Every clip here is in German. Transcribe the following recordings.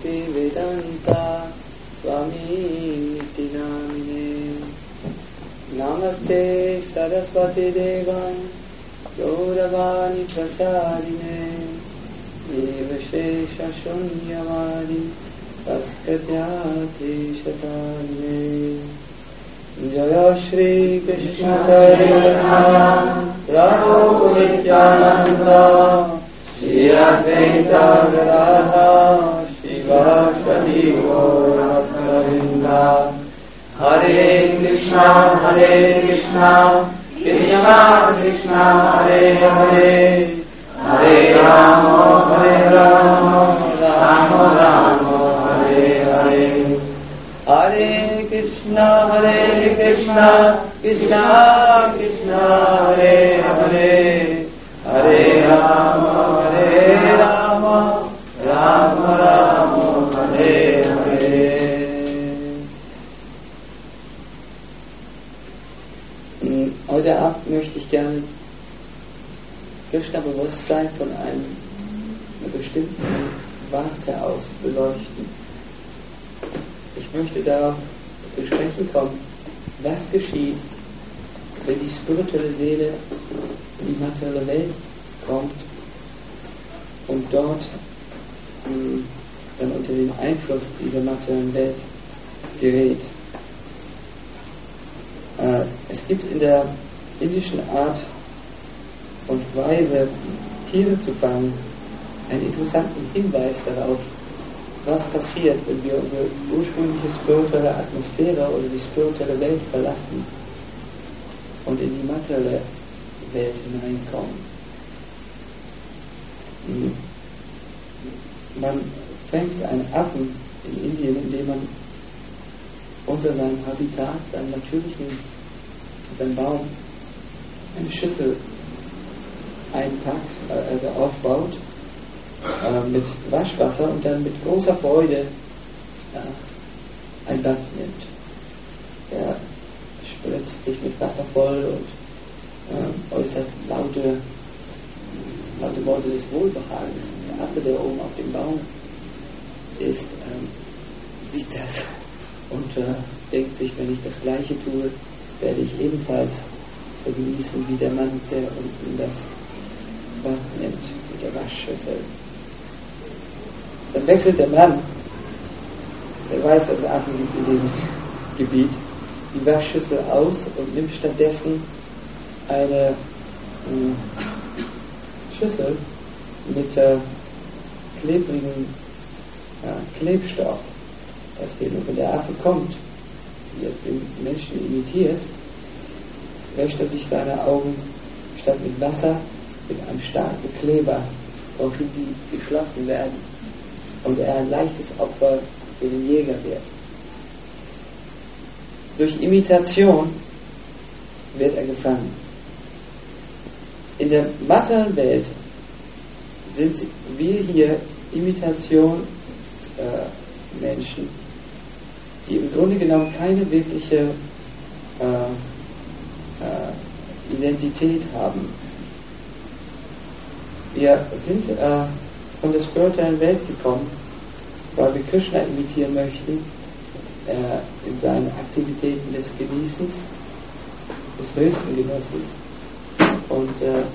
Bhaktivedanta Swami Niti Namine Namaste Saraswati Devan Gauravani Pracharine Devashesha Shunyavadi Paskatyati Shatarine Jaya Shri Krishna Chaitanya Prabhu Nityananda Shri Advaita Gadadhara Shivasati Gauravinda Hare Krishna Krishna Krishna Hare Hare Hare Rama Rama Rama Hare Hare Hare Krishna Krishna Krishna Hare Hare Hare Rama Rama Rama Hare Hare. Heute Abend möchte ich gerne Krishna-Bewusstsein von einer bestimmten Warte aus beleuchten. Ich möchte darauf zu sprechen kommen, was geschieht, wenn die spirituelle Seele in die materielle Welt kommt und dort dann unter den Einfluss dieser materiellen Welt gerät. Es gibt in der indischen Art und Weise, Tiere zu fangen, einen interessanten Hinweis darauf, was passiert, wenn wir unsere ursprüngliche spirituelle Atmosphäre oder die spirituelle Welt verlassen und in die materielle Welt hineinkommen. Man fängt einen Affen in Indien, indem man unter seinem Habitat, seinem natürlichen Baum, eine Schüssel einpackt, also aufbaut, mit Waschwasser und dann mit großer Freude ein Bad nimmt. Er spritzt sich mit Wasser voll und äußert laute Worte des Wohlbehagens. Der Affe, der oben auf dem Baum ist, sieht das und denkt sich, wenn ich das Gleiche tue, werde ich ebenfalls so genießen wie der Mann, der unten das Bad nimmt mit der Waschschüssel. Dann wechselt der Mann, der weiß, dass es Affen gibt in dem Gebiet, die Waschschüssel aus und nimmt stattdessen eine Schüssel mit klebrigen Klebstoff dorthin. Und wenn der Affe kommt, wie er den Menschen imitiert, wäscht er sich seine Augen statt mit Wasser mit einem starken Kleber, woraufhin die geschlossen werden und er ein leichtes Opfer für den Jäger wird. Durch Imitation wird er gefangen. In der materiellen Welt sind wir hier Imitationsmenschen, die im Grunde genommen keine wirkliche Identität haben. Wir sind von der spirituellen Welt gekommen, weil wir Krishna imitieren möchten in seinen Aktivitäten des Genießens, des höchsten Genusses und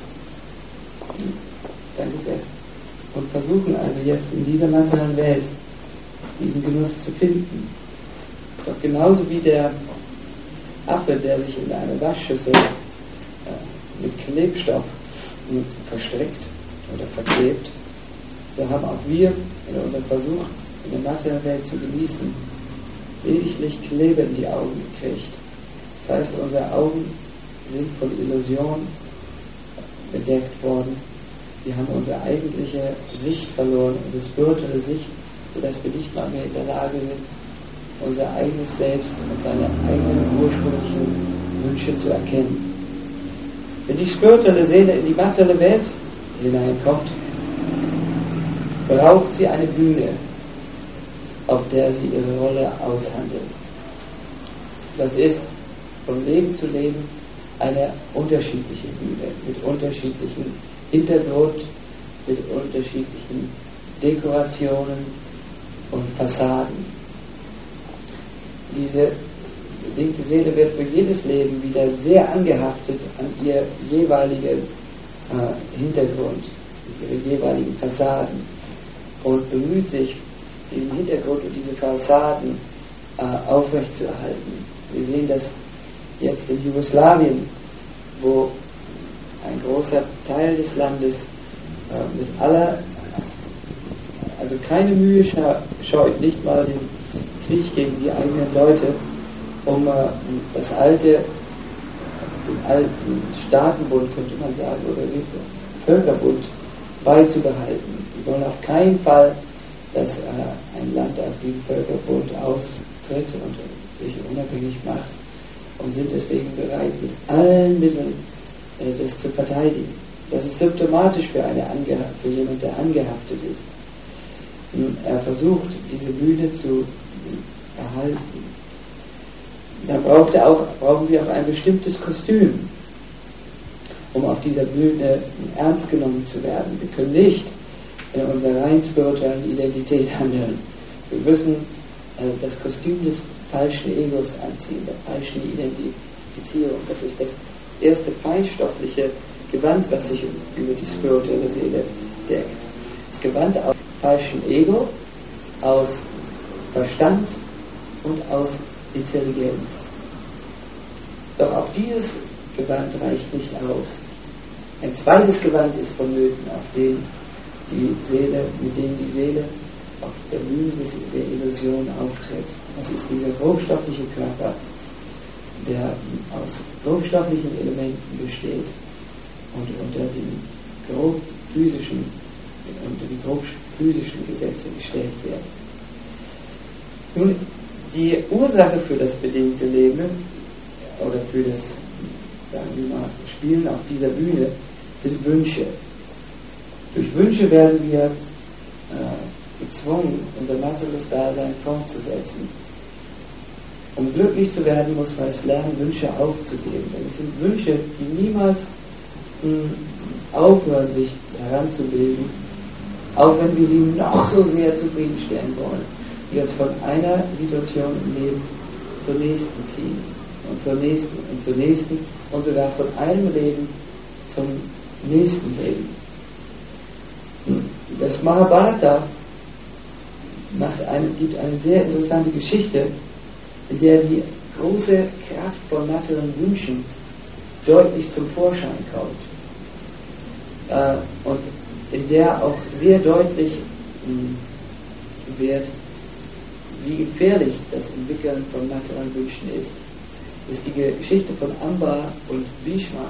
und versuchen also jetzt in dieser materiellen Welt diesen Genuss zu finden. Doch genauso wie der Affe, der sich in eine Waschschüssel mit Klebstoff verstrickt oder verklebt, so haben auch wir in unserem Versuch, in der materiellen Welt zu genießen, lediglich Kleber in die Augen gekriegt. Das heißt, unsere Augen sind von Illusion bedeckt worden. Wir haben unsere eigentliche Sicht verloren, unsere spirituelle Sicht, sodass wir nicht mal mehr in der Lage sind, unser eigenes Selbst und seine eigenen ursprünglichen Wünsche zu erkennen. Wenn die spirituelle Seele in die materielle Welt hineinkommt, braucht sie eine Bühne, auf der sie ihre Rolle aushandelt. Das ist von Leben zu Leben eine unterschiedliche Bühne, mit unterschiedlichen Hintergrund, mit unterschiedlichen Dekorationen und Fassaden. Diese bedingte Seele wird für jedes Leben wieder sehr angehaftet an ihr jeweiligen Hintergrund, ihre jeweiligen Fassaden und bemüht sich, diesen Hintergrund und diese Fassaden aufrechtzuerhalten. Wir sehen das jetzt in Jugoslawien, wo ein großer Teil des Landes mit aller, also keine Mühe scheut, nicht mal den Krieg gegen die eigenen Leute, um den alten Staatenbund, könnte man sagen, oder den Völkerbund beizubehalten. Die wollen auf keinen Fall, dass ein Land aus dem Völkerbund austritt und sich unabhängig macht, und sind deswegen bereit, mit allen Mitteln das zu verteidigen. Das ist symptomatisch für jemand, der angehaftet ist. Er versucht, diese Bühne zu erhalten. Dann brauchen wir auch ein bestimmtes Kostüm, um auf dieser Bühne ernst genommen zu werden. Wir können nicht in unserer rein spirituellen Identität handeln. Wir müssen das Kostüm des falschen Egos anziehen, der falschen Identifizierung. Das ist das erste feinstoffliche Gewand, was sich über die spirituelle Seele deckt. Das Gewand aus falschem Ego, aus Verstand und aus Intelligenz. Doch auch dieses Gewand reicht nicht aus. Ein zweites Gewand ist vonnöten, mit dem die Seele auf der Bühne der Illusion auftritt. Das ist dieser grobstoffliche Körper, der aus grobstofflichen Elementen besteht und unter die grob physischen Gesetze gestellt wird. Nun, die Ursache für das bedingte Leben oder für das, sagen wir mal, Spielen auf dieser Bühne sind Wünsche. Durch Wünsche werden wir gezwungen, unser materielles Dasein fortzusetzen. Um glücklich zu werden, muss man es lernen, Wünsche aufzugeben. Denn es sind Wünsche, die niemals aufhören, sich heranzubilden, auch wenn wir sie noch so sehr zufriedenstellen wollen, die uns von einer Situation im Leben zur nächsten ziehen und zur nächsten und zur nächsten und sogar von einem Leben zum nächsten Leben. Das Mahabharata gibt eine sehr interessante Geschichte, in der die große Kraft von materiellen Wünschen deutlich zum Vorschein kommt und in der auch sehr deutlich wird, wie gefährlich das Entwickeln von materiellen Wünschen ist. Das ist die Geschichte von Amba und Bhishma.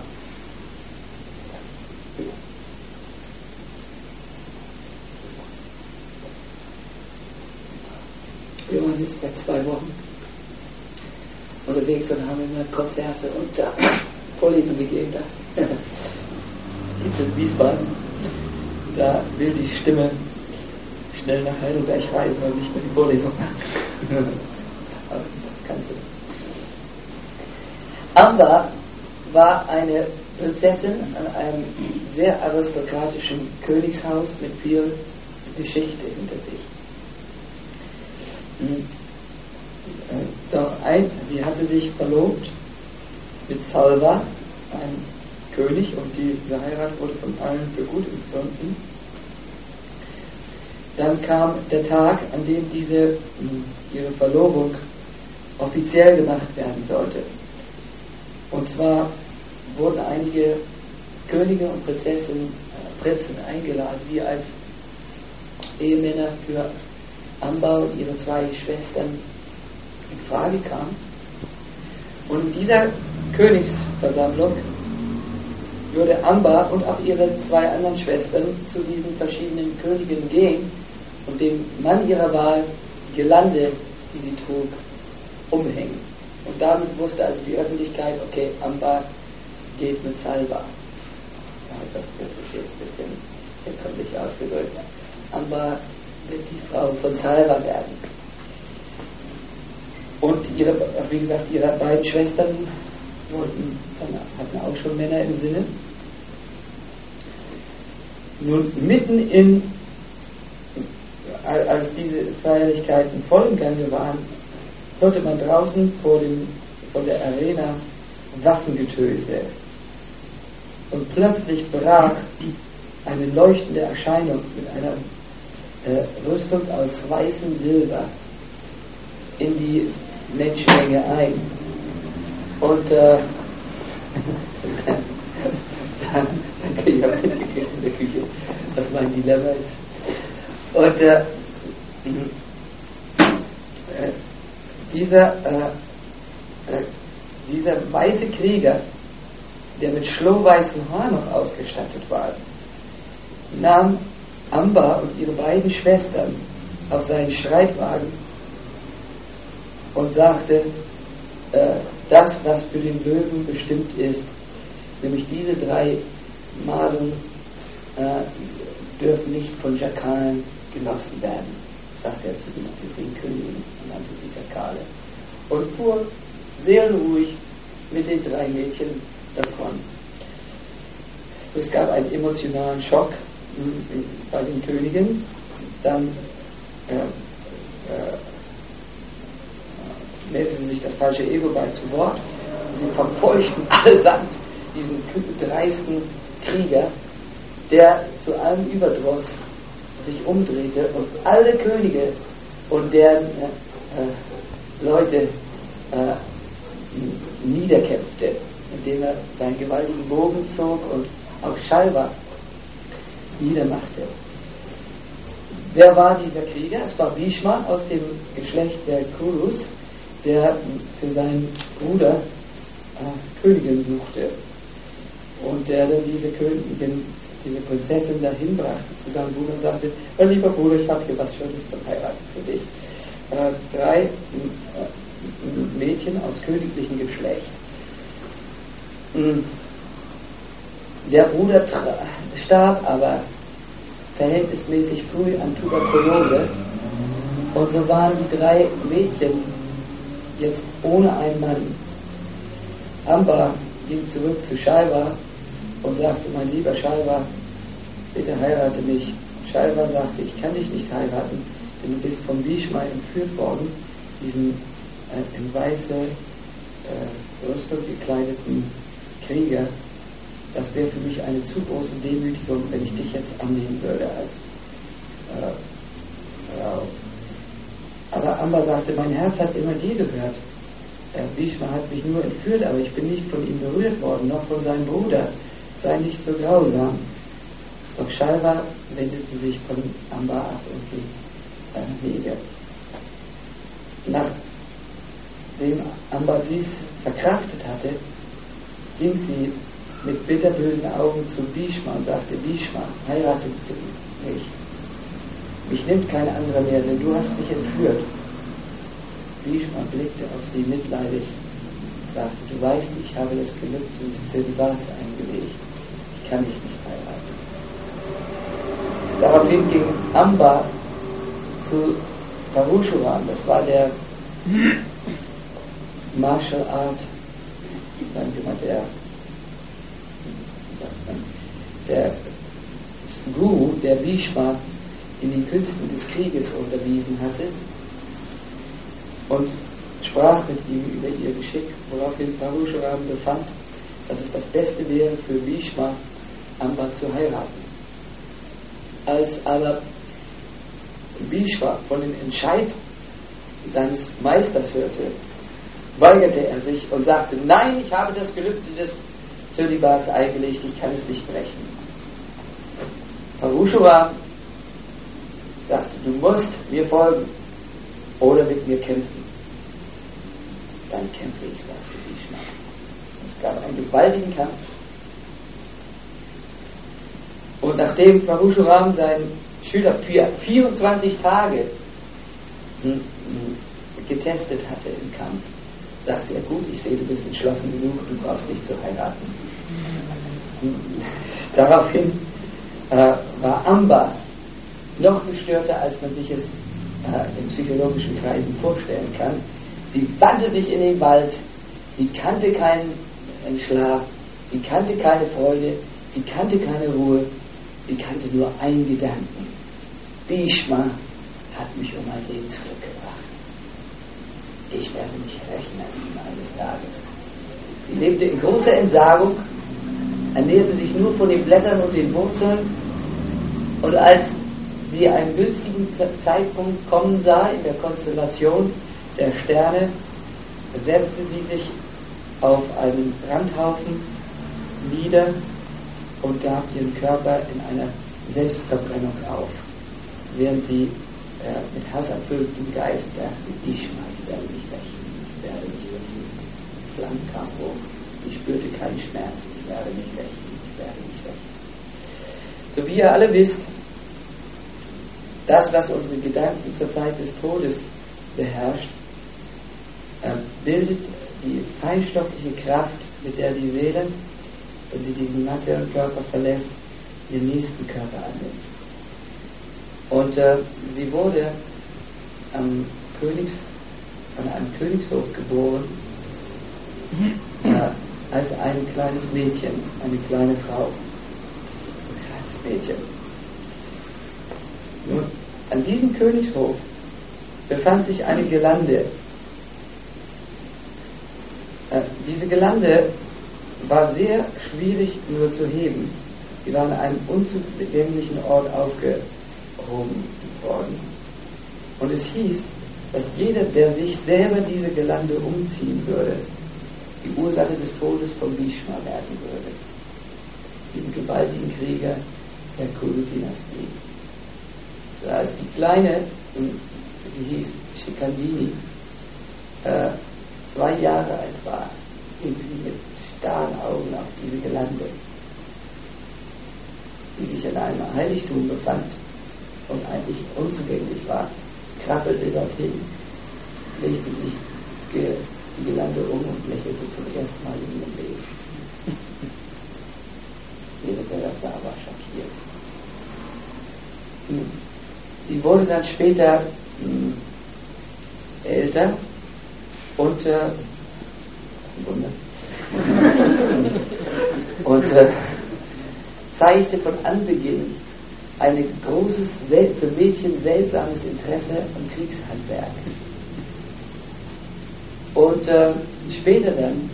Wir waren jetzt seit 2 Wochen unterwegs und haben immer Konzerte und Vorlesungen gegeben. Da in Wiesbaden. Da will die Stimme schnell nach Heidelberg reisen und nicht mehr die Vorlesung machen. Aber das kann ich. Amba war eine Prinzessin an einem sehr aristokratischen Königshaus mit viel Geschichte hinter sich. Doch sie hatte sich verlobt mit Salva, einem König, und diese Heirat wurde von allen für gut empfunden. Dann kam der Tag, an dem ihre Verlobung offiziell gemacht werden sollte. Und zwar wurden einige Könige und Prinzen eingeladen, die als Ehemänner für Amba und ihre 2 Schwestern in Frage kamen. Und in dieser Königsversammlung würde Amba und auch ihre 2 anderen Schwestern zu diesen verschiedenen Königen gehen und dem Mann ihrer Wahl Girlande, die sie trug, umhängen. Und damit wusste also die Öffentlichkeit, okay, Amba geht mit Salva. Das ist jetzt ein bisschen herkömmlich ausgedrückt. Amba wird die Frau von Salva werden. Und wie gesagt, ihre beiden Schwestern hatten auch schon Männer im Sinne. Nun, mitten in als diese Feierlichkeiten voll im Gange waren, hörte man draußen vor der Arena Waffengetöse. Und plötzlich brach eine leuchtende Erscheinung mit einer Rüstung aus weißem Silber in die Menschenmenge ein. Und dann kriege ich auch mitgekriegt in der Küche, was mein Dilemma ist. Und dieser weiße Krieger, der mit schlohweißem Haar noch ausgestattet war, nahm Amba und ihre beiden Schwestern auf seinen Streitwagen und sagte, das, was für den Löwen bestimmt ist, nämlich diese 3 Malen, dürfen nicht von Schakalen genossen werden, sagte er zu den Königen und nannte sie Schakale. Und fuhr seelenruhig mit den 3 Mädchen davon. So, es gab einen emotionalen Schock bei den Königen. Dann meldete sich das falsche Ego bei zu Wort. Sie verfolgten allesamt diesen dreisten Krieger, der zu allem Überdruss sich umdrehte und alle Könige und deren Leute niederkämpfte, indem er seinen gewaltigen Bogen zog und auch Shalva niedermachte. Wer war dieser Krieger? Es war Bhishma aus dem Geschlecht der Kurus, der für seinen Bruder Königin suchte und der dann diese Königin, diese Prinzessin dahin brachte zu seinem Bruder und sagte, mein lieber Bruder, ich habe hier was Schönes zum Heiraten für dich. 3 Mädchen aus königlichem Geschlecht. Der Bruder starb aber verhältnismäßig früh an Tuberkulose und so waren die 3 Mädchen jetzt ohne einen Mann. Amba ging zurück zu Shalva und sagte, mein lieber Shalva, bitte heirate mich. Shalva sagte, ich kann dich nicht heiraten, denn du bist von Bhishma entführt worden, diesen in weiße Rüstung gekleideten Krieger. Das wäre für mich eine zu große Demütigung, wenn ich dich jetzt annehmen würde als Frau. Aber Amba sagte, mein Herz hat immer dir gehört. Bhishma hat mich nur entführt, aber ich bin nicht von ihm berührt worden, noch von seinem Bruder. Sei nicht so grausam. Doch Shalva wendete sich von Amba ab und ging seinen Wege. Nachdem Amba dies verkraftet hatte, ging sie mit bitterbösen Augen zu Bhishma und sagte, Bhishma, heirate mich. Mich nimmt kein anderer mehr, denn du hast mich entführt. Bhishma blickte auf sie mitleidig und sagte, du weißt, ich habe das Gelübde des Zölibats eingelegt. Ich kann dich nicht heiraten. Daraufhin ging Amba zu Parushuram, das war der Martial Art, sagen wir mal, der Guru, der Bhishma in den Künsten des Krieges unterwiesen hatte und sprach mit ihm über ihr Geschick, woraufhin Parushuram befand, dass es das Beste wäre für Bhishma, Amba zu heiraten. Als aber Bhishma von dem Entscheid seines Meisters hörte, weigerte er sich und sagte, nein, ich habe das Gelübde des Zölibats eingelegt, ich kann es nicht brechen. Parushuram sagte, du musst mir folgen oder mit mir kämpfen. Dann kämpfe ich, sagte Bhishma. Es gab einen gewaltigen Kampf. Und nachdem Parushuram seinen Schüler für 24 Tage getestet hatte im Kampf, sagte er, gut, ich sehe, du bist entschlossen genug, du brauchst nicht zu heiraten. Daraufhin war Amba noch gestörter, als man sich es in psychologischen Kreisen vorstellen kann. Sie wandte sich in den Wald, sie kannte keinen Schlaf, sie kannte keine Freude, sie kannte keine Ruhe, sie kannte nur einen Gedanken. Bhishma hat mich um mein Lebensglück gebracht. Ich werde mich rächen an ihm eines Tages. Sie lebte in großer Entsagung, ernährte sich nur von den Blättern und den Wurzeln, und als sie einen günstigen Zeitpunkt kommen sah in der Konstellation der Sterne, setzte sie sich auf einen Brandhaufen nieder und gab ihren Körper in einer Selbstverbrennung auf, während sie mit hasserfülltem Geist dachte, ich werde mich rächen, ich werde mich rächen. Flammen kam hoch, ich spürte keinen Schmerz, ich werde mich rächen, ich werde mich rächen. So wie ihr alle wisst, das, was unsere Gedanken zur Zeit des Todes beherrscht, bildet die feinstoffliche Kraft, mit der die Seele, wenn sie diesen materiellen Körper verlässt, den nächsten Körper annimmt. Und sie wurde an einem Königshof geboren, als ein kleines Mädchen, eine kleine Frau. Ein kleines Mädchen. Nun, an diesem Königshof befand sich eine Girlande. Diese Girlande war sehr schwierig nur zu heben. Sie war an einem unzugänglichen Ort aufgehoben worden. Und es hieß, dass jeder, der sich selber diese Girlande umziehen würde, die Ursache des Todes von Bhishma werden würde, diesem gewaltigen Krieger der Kuru-Dynastie. Als die Kleine, die hieß Shikandini, 2 Jahre alt war, ging sie mit starren Augen auf diese Girlande, die sich in einem Heiligtum befand und eigentlich unzugänglich war, krabbelte dorthin, legte sich die Girlande um und lächelte zum ersten Mal in ihrem Leben. Jeder, der das da war, schockiert. Sie wurde dann später älter und zeigte von Anbeginn ein großes, für Mädchen seltsames Interesse am Kriegshandwerk. Und später dann,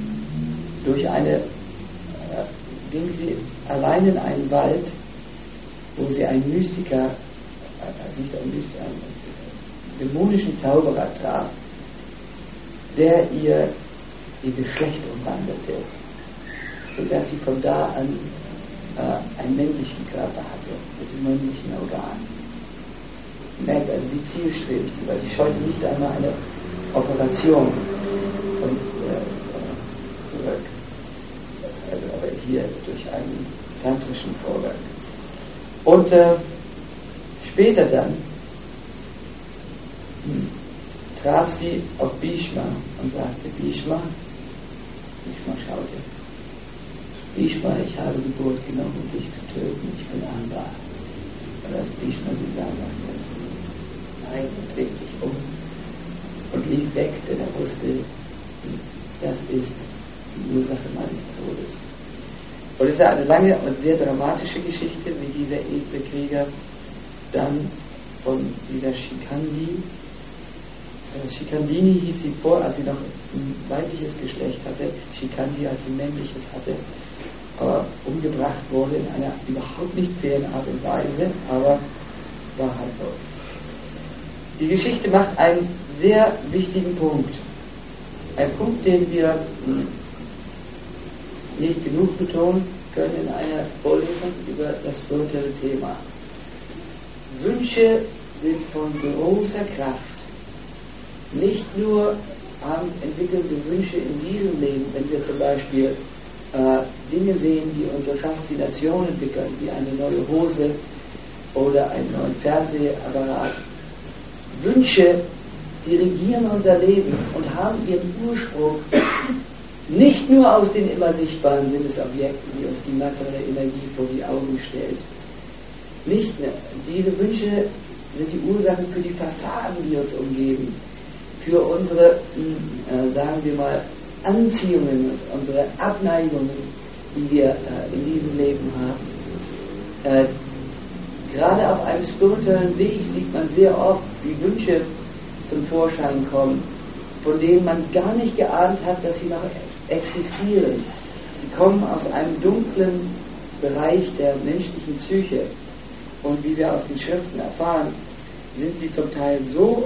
ging sie allein in einen Wald, wo sie einen Mystiker, einen dämonischen Zauberer traf, der ihr Geschlecht umwandelte, sodass sie von da an einen männlichen Körper hatte, mit dem männlichen Organ. Merkt also, wie zielstrebig die war. Sie scheute nicht einmal eine Operation und zurück. Also, aber hier durch einen tantrischen Vorgang. Und später dann traf sie auf Bhishma und sagte, Bhishma schaute, Bhishma, ich habe Geburt genommen, um dich zu töten, ich bin Amba. Und als Bhishma sie sah, sagte, nein, und drehte sich um und lief weg, denn er wusste, das ist die Ursache meines Todes. Und es ist eine lange und sehr dramatische Geschichte, wie dieser edle Krieger dann von dieser Shikandini hieß sie vor, als sie noch ein weibliches Geschlecht hatte, Shikandi, als sie männliches hatte, aber umgebracht wurde in einer überhaupt nicht fairen Art und Weise, aber war halt so. Die Geschichte macht einen sehr wichtigen Punkt. Ein Punkt, den wir nicht genug betonen können in einer Vorlesung über das spirituelle Thema. Wünsche sind von großer Kraft. Nicht nur entwickeln wir Wünsche in diesem Leben, wenn wir zum Beispiel Dinge sehen, die unsere Faszination entwickeln, wie eine neue Hose oder einen neuen Fernsehapparat. Wünsche dirigieren unser Leben und haben ihren Ursprung nicht nur aus den immer sichtbaren Sinnesobjekten, die uns die materielle Energie vor die Augen stellt. Nicht mehr. Diese Wünsche sind die Ursachen für die Fassaden, die uns umgeben, für unsere, sagen wir mal, Anziehungen, unsere Abneigungen, die wir in diesem Leben haben. Gerade auf einem spirituellen Weg sieht man sehr oft, wie Wünsche zum Vorschein kommen, von denen man gar nicht geahnt hat, dass sie noch existieren. Sie kommen aus einem dunklen Bereich der menschlichen Psyche. Und wie wir aus den Schriften erfahren, sind sie zum Teil so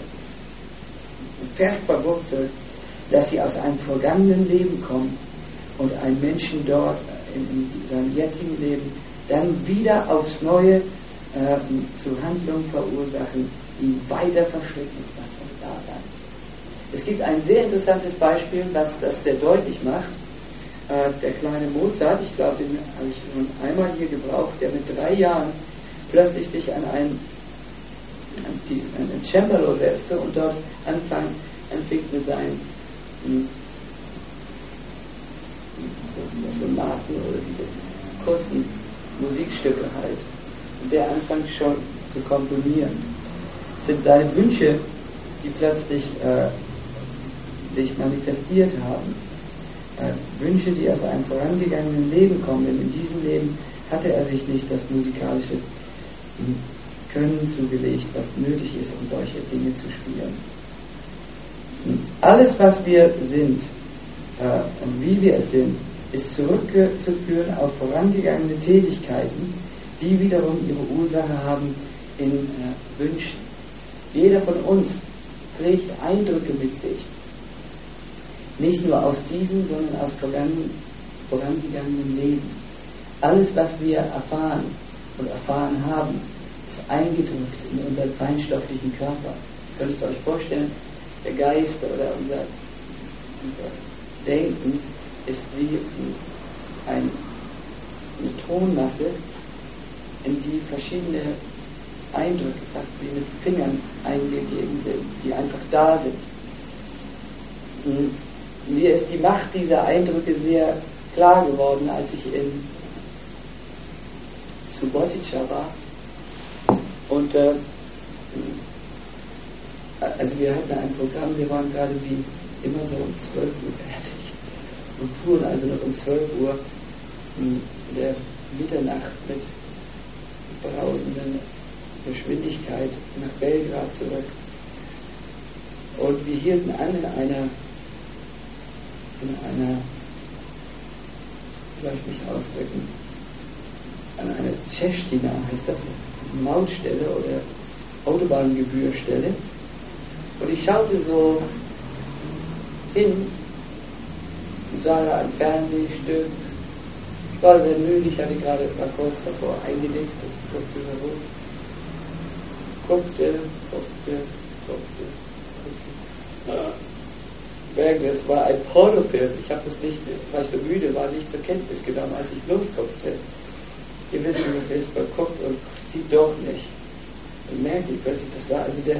fest verwurzelt, dass sie aus einem vergangenen Leben kommen und einen Menschen dort in seinem jetzigen Leben dann wieder aufs Neue zu Handlungen verursachen, die weiter verschritten ins Material. Es gibt ein sehr interessantes Beispiel, was das sehr deutlich macht. Der kleine Mozart, ich glaube, den habe ich schon einmal hier gebraucht, der mit 3 Jahren plötzlich sich an ein Cembalo setzte und dort anfing mit seinen Sonaten oder diese kurzen Musikstücke halt. Und der anfing schon zu komponieren. Es sind seine Wünsche, die plötzlich sich manifestiert haben. Wünsche, die aus einem vorangegangenen Leben kommen. Denn in diesem Leben hatte er sich nicht das musikalische Können zugelegt, was nötig ist, um solche Dinge zu spielen. Alles, was wir sind und wie wir es sind, ist zurückzuführen auf vorangegangene Tätigkeiten, die wiederum ihre Ursache haben in Wünschen. Jeder von uns trägt Eindrücke mit sich. Nicht nur aus diesem, sondern aus vorangegangenen Leben. Alles, was wir erfahren und erfahren haben, ist eingedrückt in unseren feinstofflichen Körper. Könntest du euch vorstellen, der Geist oder unser Denken ist wie eine Tonmasse, in die verschiedene Eindrücke, fast wie mit Fingern eingegeben sind, die einfach da sind. Mir ist die Macht dieser Eindrücke sehr klar geworden, als ich in Subotica war. Und also wir hatten ein Programm, wir waren gerade wie immer so um 12 Uhr fertig und fuhren also noch um 12 Uhr in der Mitternacht mit brausender Geschwindigkeit nach Belgrad zurück. Und wir hielten an in einer, wie soll ich mich ausdrücken, an einer Tschechina heißt das, Mautstelle oder Autobahngebührstelle. Und ich schaute so hin und sah da ein Fernsehstück. Ich war sehr müde, war kurz davor eingenickt und guckte so rum. Guckte. Es war ein Pornofilm. Ich habe das nicht, weil ich so müde war, nicht zur Kenntnis genommen, als ich losguckte. Ihr wisst, wie das ist, man guckt und sieht doch nicht. Und merkte ich plötzlich, da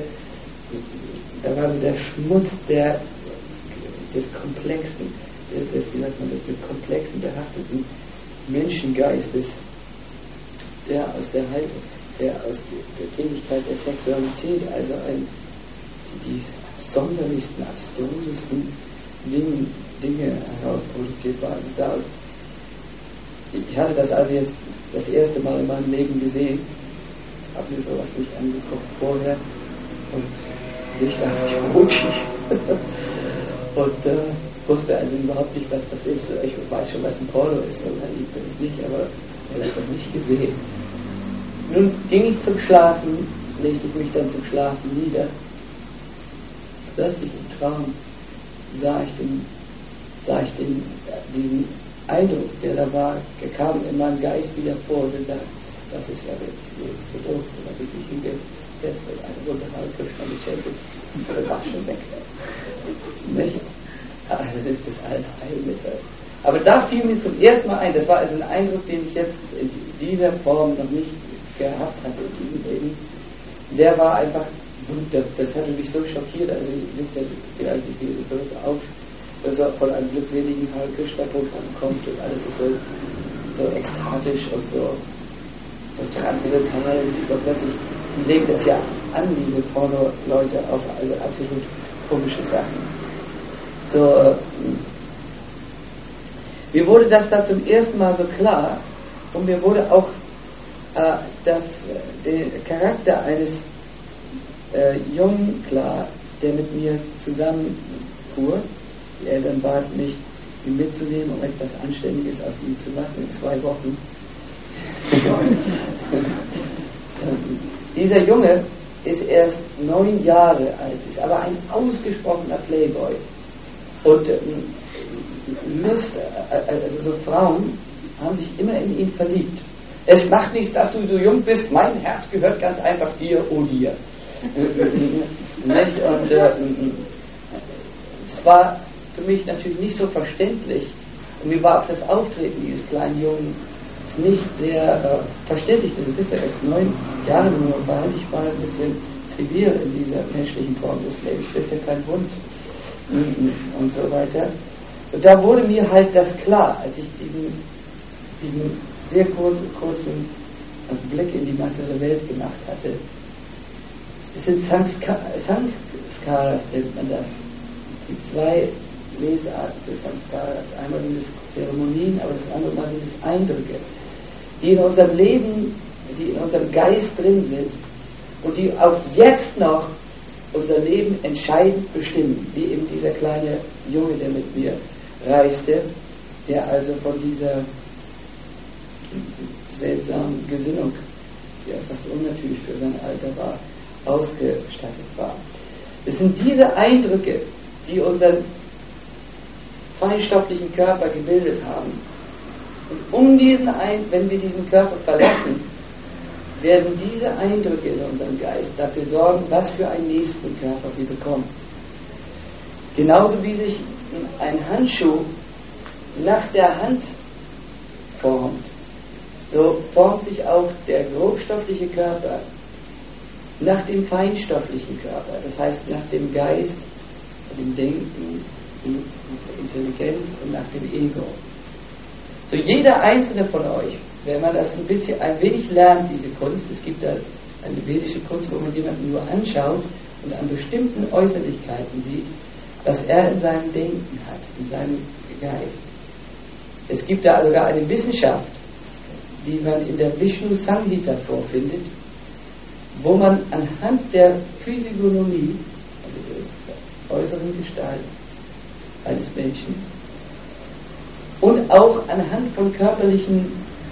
war so der Schmutz des komplexen, wie nennt man das, mit komplexen behafteten Menschengeistes, der aus der Tätigkeit der Sexualität, also die sonderlichsten, abstrusesten Dinge herausproduziert waren. Ich hatte das also jetzt das erste Mal in meinem Leben gesehen, habe mir sowas nicht angeguckt vorher und nicht als erotisch und wusste also überhaupt nicht, was das ist. Ich weiß schon, was ein Porno ist, so naiv bin ich nicht, aber ich habe es noch nicht gesehen. Nun ging ich zum Schlafen, legte ich mich dann zum Schlafen nieder. Plötzlich im Traum sah ich diesen Eindruck, der da war, der kam in meinem Geist wieder vor und sagte, das ist ja wirklich so doof. Und da habe ich mich hingesetzt und eine wunderbare Krishna geschenkt und war schon weg. Nicht? Das ist das Allheilmittel. Aber da fiel mir zum ersten Mal ein, das war also ein Eindruck, den ich jetzt in dieser Form noch nicht gehabt hatte in diesem Leben. Der war einfach, das hatte mich so schockiert, also ihr wisst ja vielleicht nicht, wie es auf, dass er von einem glückseligen Hare Krishna-Programm kommt und alles ist so ekstatisch und so transzendental, sieht man plötzlich, die legen das ja an, diese Porno-Leute, auf also absolut komische Sachen. So, mir wurde das da zum ersten Mal so klar und mir wurde auch den Charakter eines Jungen klar, der mit mir zusammenfuhr. Die Eltern baten mich, ihn mitzunehmen, um etwas Anständiges aus ihm zu machen in 2 Wochen. Dieser Junge ist erst 9 Jahre alt, ist aber ein ausgesprochener Playboy. Und also so Frauen haben sich immer in ihn verliebt. Es macht nichts, dass du so jung bist, mein Herz gehört ganz einfach dir, oh dir. Nicht? Und es war für mich natürlich nicht so verständlich. Und mir war auch das Auftreten dieses kleinen Jungen nicht sehr verständlich. Du bist ja erst 9 Jahre, nur verhalte ich mal ein bisschen zivil in dieser menschlichen Form des Lebens. Du bist ja kein Hund und so weiter. Und da wurde mir halt das klar, als ich diesen sehr kurzen Blick in die materielle Welt gemacht hatte. Es sind Sanskaras, nennt man das. Es gibt 2 Lesarten für Sanskaras. Einmal sind es Zeremonien, aber das andere Mal sind es Eindrücke, die in unserem Leben, die in unserem Geist drin sind und die auch jetzt noch unser Leben entscheidend bestimmen, wie eben dieser kleine Junge, der mit mir reiste, der also von dieser seltsamen Gesinnung, die ja fast unnatürlich für sein Alter war, ausgestattet war. Es sind diese Eindrücke, die unseren feinstofflichen Körper gebildet haben. Und wenn wir diesen Körper verlassen, werden diese Eindrücke in unserem Geist dafür sorgen, was für einen nächsten Körper wir bekommen. Genauso wie sich ein Handschuh nach der Hand formt, so formt sich auch der grobstoffliche Körper nach dem feinstofflichen Körper, das heißt nach dem Geist, dem Denken, nach der Intelligenz und nach dem Ego. So jeder einzelne von euch, wenn man das ein wenig lernt, diese Kunst, es gibt da eine vedische Kunst, wo man jemanden nur anschaut und an bestimmten Äußerlichkeiten sieht, was er in seinem Denken hat, in seinem Geist. Es gibt da sogar eine Wissenschaft, die man in der Vishnu Samhita vorfindet, wo man anhand der Physiognomie, also der äußeren Gestalt eines Menschen, und auch anhand von körperlichen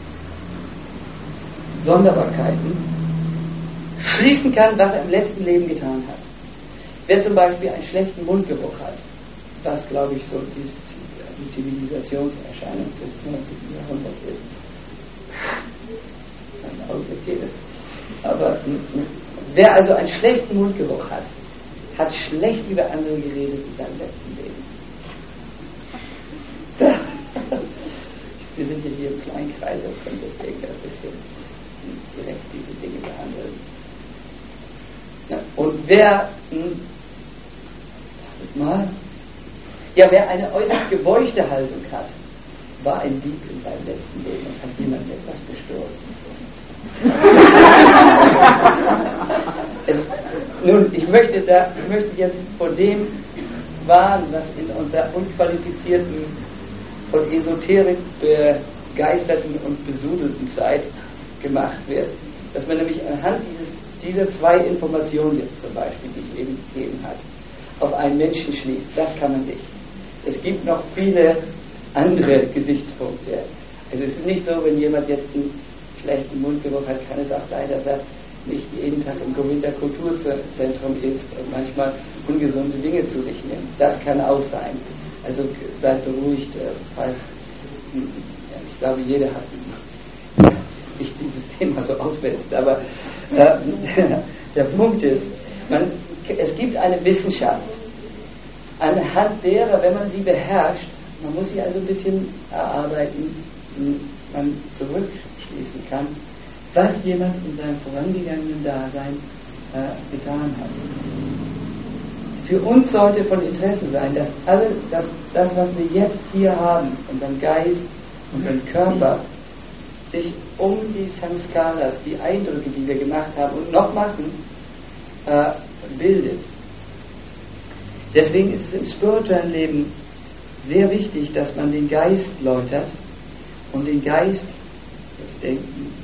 Sonderbarkeiten schließen kann, was er im letzten Leben getan hat. Wer zum Beispiel einen schlechten Mundgeruch hat, was glaube ich so die Zivilisationserscheinung des 19. Jahrhunderts ist. Ein Augenblick geht es. Aber wer also einen schlechten Mundgeruch hat schlecht über andere geredet in seinem letzten Leben. Wir sind ja hier im kleinen Kreis und können deswegen ein bisschen direkt diese Dinge behandeln. Ja, und wer eine äußerst gebeuchte Haltung hat, war ein Dieb in seinem letzten Leben und hat jemandem etwas gestohlen. Nun, ich möchte jetzt vor dem warnen, was in unserer unqualifizierten, von Esoterik begeisterten und besudelten Zeit gemacht wird, dass man nämlich anhand dieser 2 Informationen jetzt zum Beispiel, die ich eben gegeben habe, auf einen Menschen schließt. Das kann man nicht. Es gibt noch viele andere Gesichtspunkte. Also es ist nicht so, wenn jemand jetzt einen schlechten Mundgeruch hat, kann es auch sein, dass er nicht jeden Tag im Govinda Kulturzentrum ist und manchmal ungesunde Dinge zu sich nimmt. Das kann auch sein. Also seid beruhigt, falls ich glaube, jeder hat nicht dieses Thema so auswälzt, aber der Punkt ist, es gibt eine Wissenschaft, anhand derer, wenn man sie beherrscht, man muss sie also ein bisschen erarbeiten, man zurückschließen kann, was jemand in seinem vorangegangenen Dasein getan hat. Für uns sollte von Interesse sein, dass das, was wir jetzt hier haben, unseren Geist, unseren Körper, sich um die Sanskaras, die Eindrücke, die wir gemacht haben und noch machen, bildet. Deswegen ist es im spirituellen Leben sehr wichtig, dass man den Geist läutert und den Geist, das Denken,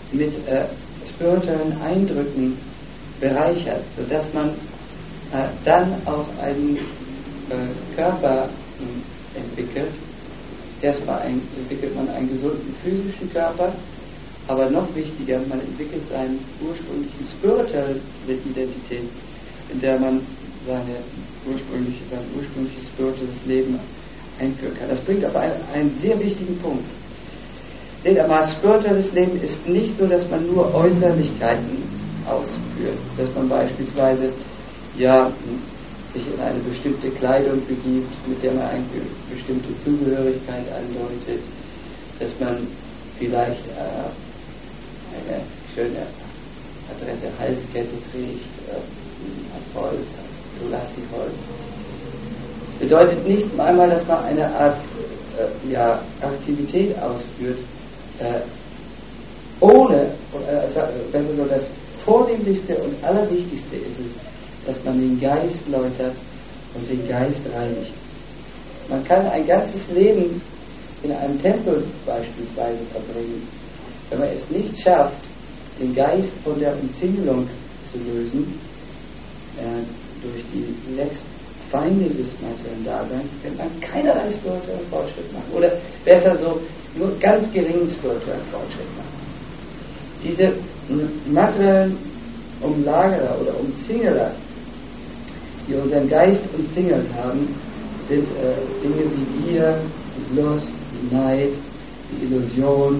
mit spirituellen Eindrücken bereichert, sodass man dann auch einen Körper entwickelt. Erstmal entwickelt man einen gesunden physischen Körper, aber noch wichtiger, man entwickelt seine spirituelle Identität, in der man sein ursprüngliches spirituelles Leben einführen kann. Das bringt aber einen sehr wichtigen Punkt. Seht einmal, spirituelles Leben ist nicht so, dass man nur Äußerlichkeiten ausführt, dass man beispielsweise sich in eine bestimmte Kleidung begibt, mit der man eine bestimmte Zugehörigkeit andeutet, dass man vielleicht eine schöne adrette Halskette trägt, aus Holz, aus Tulasi-Holz. Das bedeutet nicht einmal, dass man eine Art Aktivität ausführt, ohne, besser so, das Vornehmlichste und Allerwichtigste ist es, dass man den Geist läutert und den Geist reinigt. Man kann ein ganzes Leben in einem Tempel beispielsweise verbringen, wenn man es nicht schafft, den Geist von der Umzingelung zu lösen, durch die 6 Feinde des materiellen Daseins, kann man keinerlei spirituellen Fortschritt machen. Oder besser so, nur ganz geringen spirituellen Fortschritt machen. Diese materiellen Umlagerer oder Umzingeler, die unseren Geist umzingelt haben, sind Dinge wie Gier, die Lust, die Neid, die Illusion,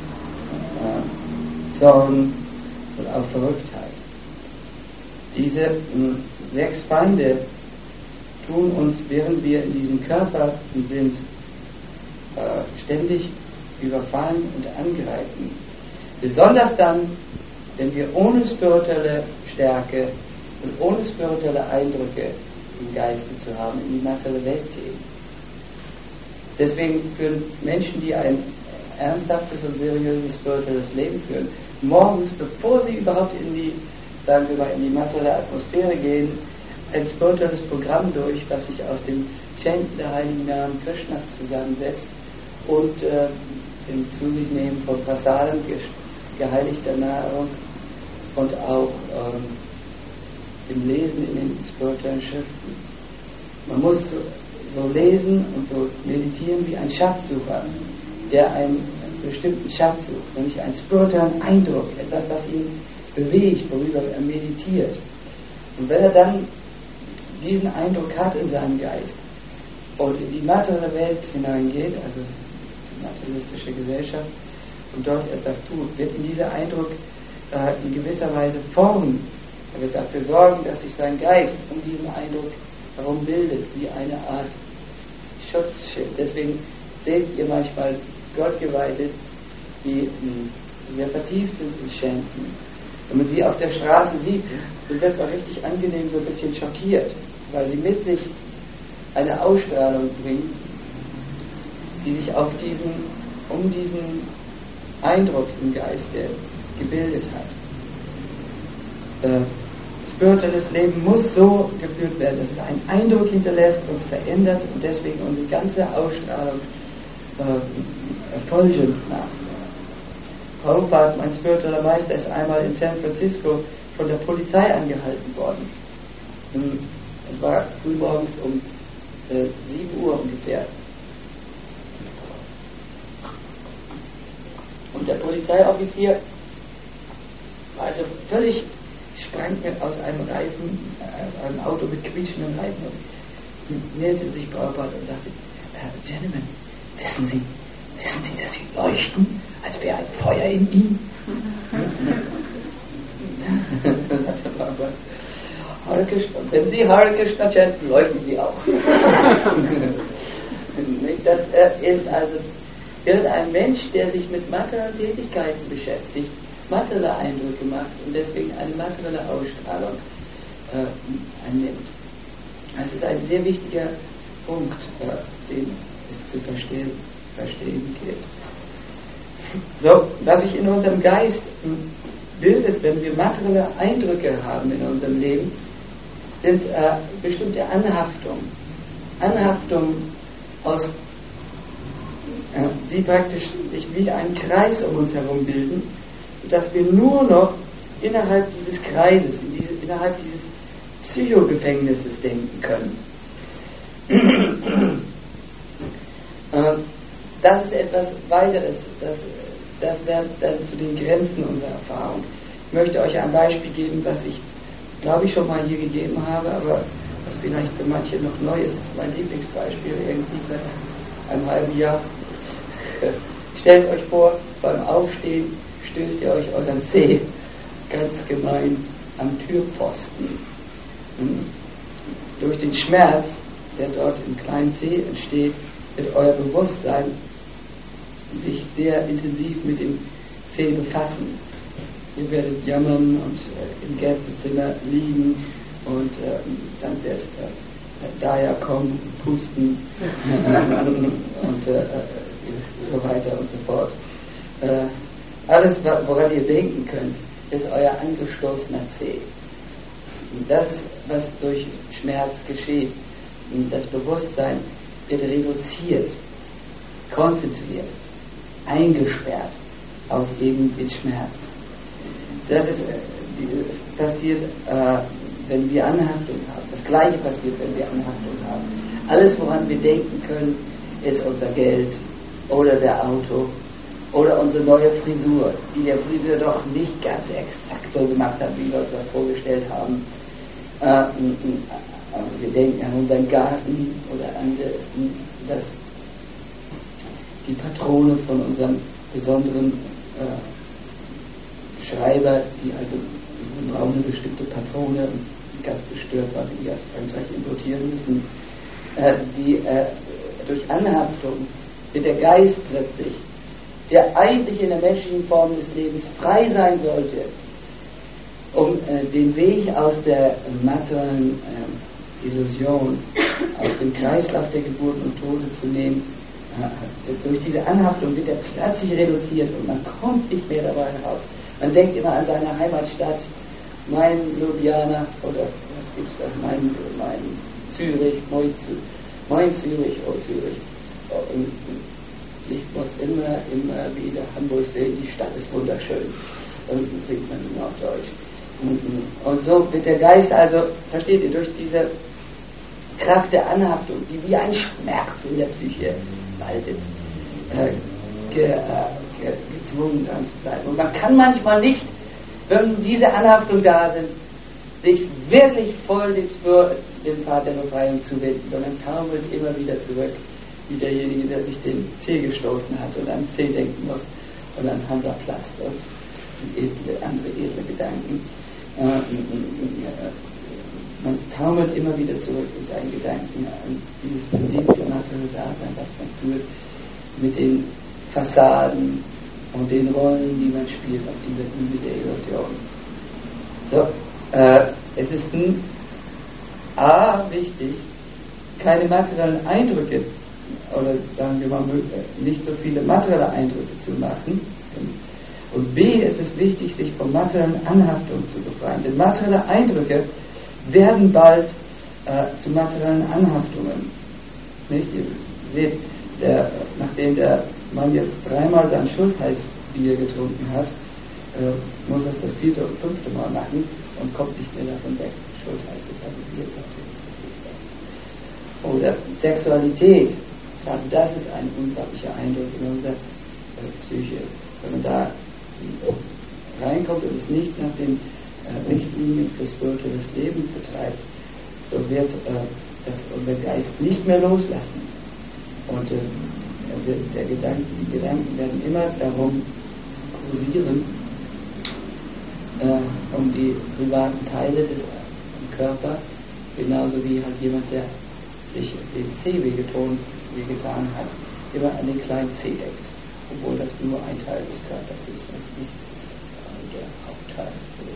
Zorn und auch Verrücktheit. Diese 6 Feinde tun uns, während wir in diesem Körper sind, ständig überfallen und angreifen. Besonders dann, wenn wir ohne spirituelle Stärke und ohne spirituelle Eindrücke im Geiste zu haben, in die materielle Welt gehen. Deswegen für Menschen, die ein ernsthaftes und seriöses spirituelles Leben führen, morgens, bevor sie überhaupt in die materielle Atmosphäre gehen, ein spirituelles Programm durch, das sich aus dem Chanten der heiligen Namen Krishnas zusammensetzt und dem zu sich nehmen von Prasadam, geheiligter Nahrung, und auch dem Lesen in den spirituellen Schriften. Man muss so lesen und so meditieren wie ein Schatzsucher, der einen bestimmten Schatz sucht, nämlich einen spirituellen Eindruck, etwas, was ihn bewegt, worüber er meditiert. Und wenn er dann diesen Eindruck hat in seinem Geist und in die materielle Welt hineingeht, also die materialistische Gesellschaft, und dort etwas tut, wird ihm dieser Eindruck in gewisser Weise formen. Er wird dafür sorgen, dass sich sein Geist um diesen Eindruck herum bildet, wie eine Art Schutzschild. Deswegen seht ihr manchmal Gottgeweihte, die sehr vertieft sind in Schenken. Wenn man sie auf der Straße sieht, dann wird man richtig angenehm so ein bisschen schockiert, weil sie mit sich eine Ausstrahlung bringen, die sich um diesen Eindruck im Geiste gebildet hat. Spirituelles Leben muss so geführt werden, dass es einen Eindruck hinterlässt, uns verändert und deswegen unsere ganze Ausstrahlung erfolgend macht. Prabhupada, mein spiritueller Meister, ist einmal in San Francisco von der Polizei angehalten worden. Es war frühmorgens um 7 Uhr ungefähr. Und der Polizeioffizier war also völlig, sprang aus einem Reifen, einem Auto mit quietschenden Reifen und näherte sich Prabhupada und sagte: Gentlemen, wissen Sie, dass Sie leuchten, als wäre ein Feuer in Ihnen? Dann sagte Prabhupada: Hare Krishna. Wenn Sie Hare Krishna chanten, leuchten Sie auch. Das ist also, während ein Mensch, der sich mit materiellen Tätigkeiten beschäftigt, materielle Eindrücke macht und deswegen eine materielle Ausstrahlung annimmt. Das ist ein sehr wichtiger Punkt, den es zu verstehen gilt. So, was sich in unserem Geist bildet, wenn wir materielle Eindrücke haben in unserem Leben, sind bestimmte Anhaftungen. Die praktisch sich wie ein Kreis um uns herum bilden, dass wir nur noch innerhalb dieses Kreises, innerhalb dieses Psychogefängnisses denken können. Das ist etwas weiteres, das wäre dann zu den Grenzen unserer Erfahrung. Ich möchte euch ein Beispiel geben, was ich, glaube ich, schon mal hier gegeben habe, aber was vielleicht für manche noch neu ist. Das ist mein Lieblingsbeispiel, irgendwie seit einem halben Jahr. Stellt euch vor, beim Aufstehen stößt ihr euch euren Zeh ganz gemein am Türpfosten. Durch den Schmerz, der dort im kleinen Zeh entsteht, wird euer Bewusstsein sich sehr intensiv mit dem Zeh befassen. Ihr werdet jammern und im Gästezimmer liegen und dann wird Daya kommen, pusten und so weiter und so fort. Alles, woran ihr denken könnt, ist euer angestoßener Zeh. Das ist, was durch Schmerz geschieht. Das Bewusstsein wird reduziert, konzentriert, eingesperrt auf eben den Schmerz. Das passiert, wenn wir Anhaftung haben. Das Gleiche passiert, wenn wir Anhaftung haben. Alles, woran wir denken können, ist unser Geld oder der Auto oder unsere neue Frisur, die der Friseur doch nicht ganz exakt so gemacht hat, wie wir uns das vorgestellt haben. Wir denken an unseren Garten oder an die Patrone von unserem besonderen Schreiber, die also wir brauchen eine bestimmte Patrone, die ganz gestört war, die wir aus Frankreich importieren müssen. Durch Anhaftung wird der Geist plötzlich, der eigentlich in der menschlichen Form des Lebens frei sein sollte, um den Weg aus der materiellen Illusion, aus dem Kreislauf der Geburt und Tode zu nehmen. Durch diese Anhaftung wird er plötzlich reduziert und man kommt nicht mehr dabei heraus. Man denkt immer an seine Heimatstadt, mein Ljubljana oder was gibt's da, mein Zürich, mein Zürich, oh Zürich. Und ich muss immer wieder Hamburg sehen, die Stadt ist wunderschön. Und singt man immer auf Deutsch. Und so wird der Geist also, versteht ihr, durch diese Kraft der Anhaftung, die wie ein Schmerz in der Psyche waltet, gezwungen dran zu bleiben. Und man kann manchmal nicht, wenn diese Anhaftung da sind, sich wirklich voll dem Pfad der Befreiung zuwenden, sondern taumelt immer wieder zurück, wie derjenige, der sich den Zeh gestoßen hat und an Zeh denken muss und an Hansaplast und andere edle Gedanken. Man taumelt immer wieder zurück in seinen Gedanken an dieses bedingte materielle Dasein, was man führt, mit den Fassaden und den Rollen, die man spielt auf dieser Bühne der Illusion. So, es ist wichtig, keine materiellen Eindrücke, oder sagen wir mal, nicht so viele materielle Eindrücke zu machen. Und B, es ist wichtig, sich von materiellen Anhaftungen zu befreien. Denn materielle Eindrücke werden bald zu materiellen Anhaftungen. Nicht? Ihr seht, nachdem der Mann jetzt 3-mal sein Schultheißbier getrunken hat, muss er das 4. und 5. Mal machen und kommt nicht mehr davon weg. Schultheiß ist also Bier. Oder Sexualität. Gerade das ist ein unglaublicher Eindruck in unserer Psyche. Wenn man da reinkommt und es nicht nach den Richtlinien für spirituelles Leben betreibt, so wird das unser Geist nicht mehr loslassen. Und die Gedanken werden immer darum kursieren, um die privaten Teile des Körpers, genauso wie halt jemand, der sich den Zeh wehgetan hat, immer an den kleinen Zeh denkt, obwohl das nur ein Teil des Körpers ist und nicht der Hauptteil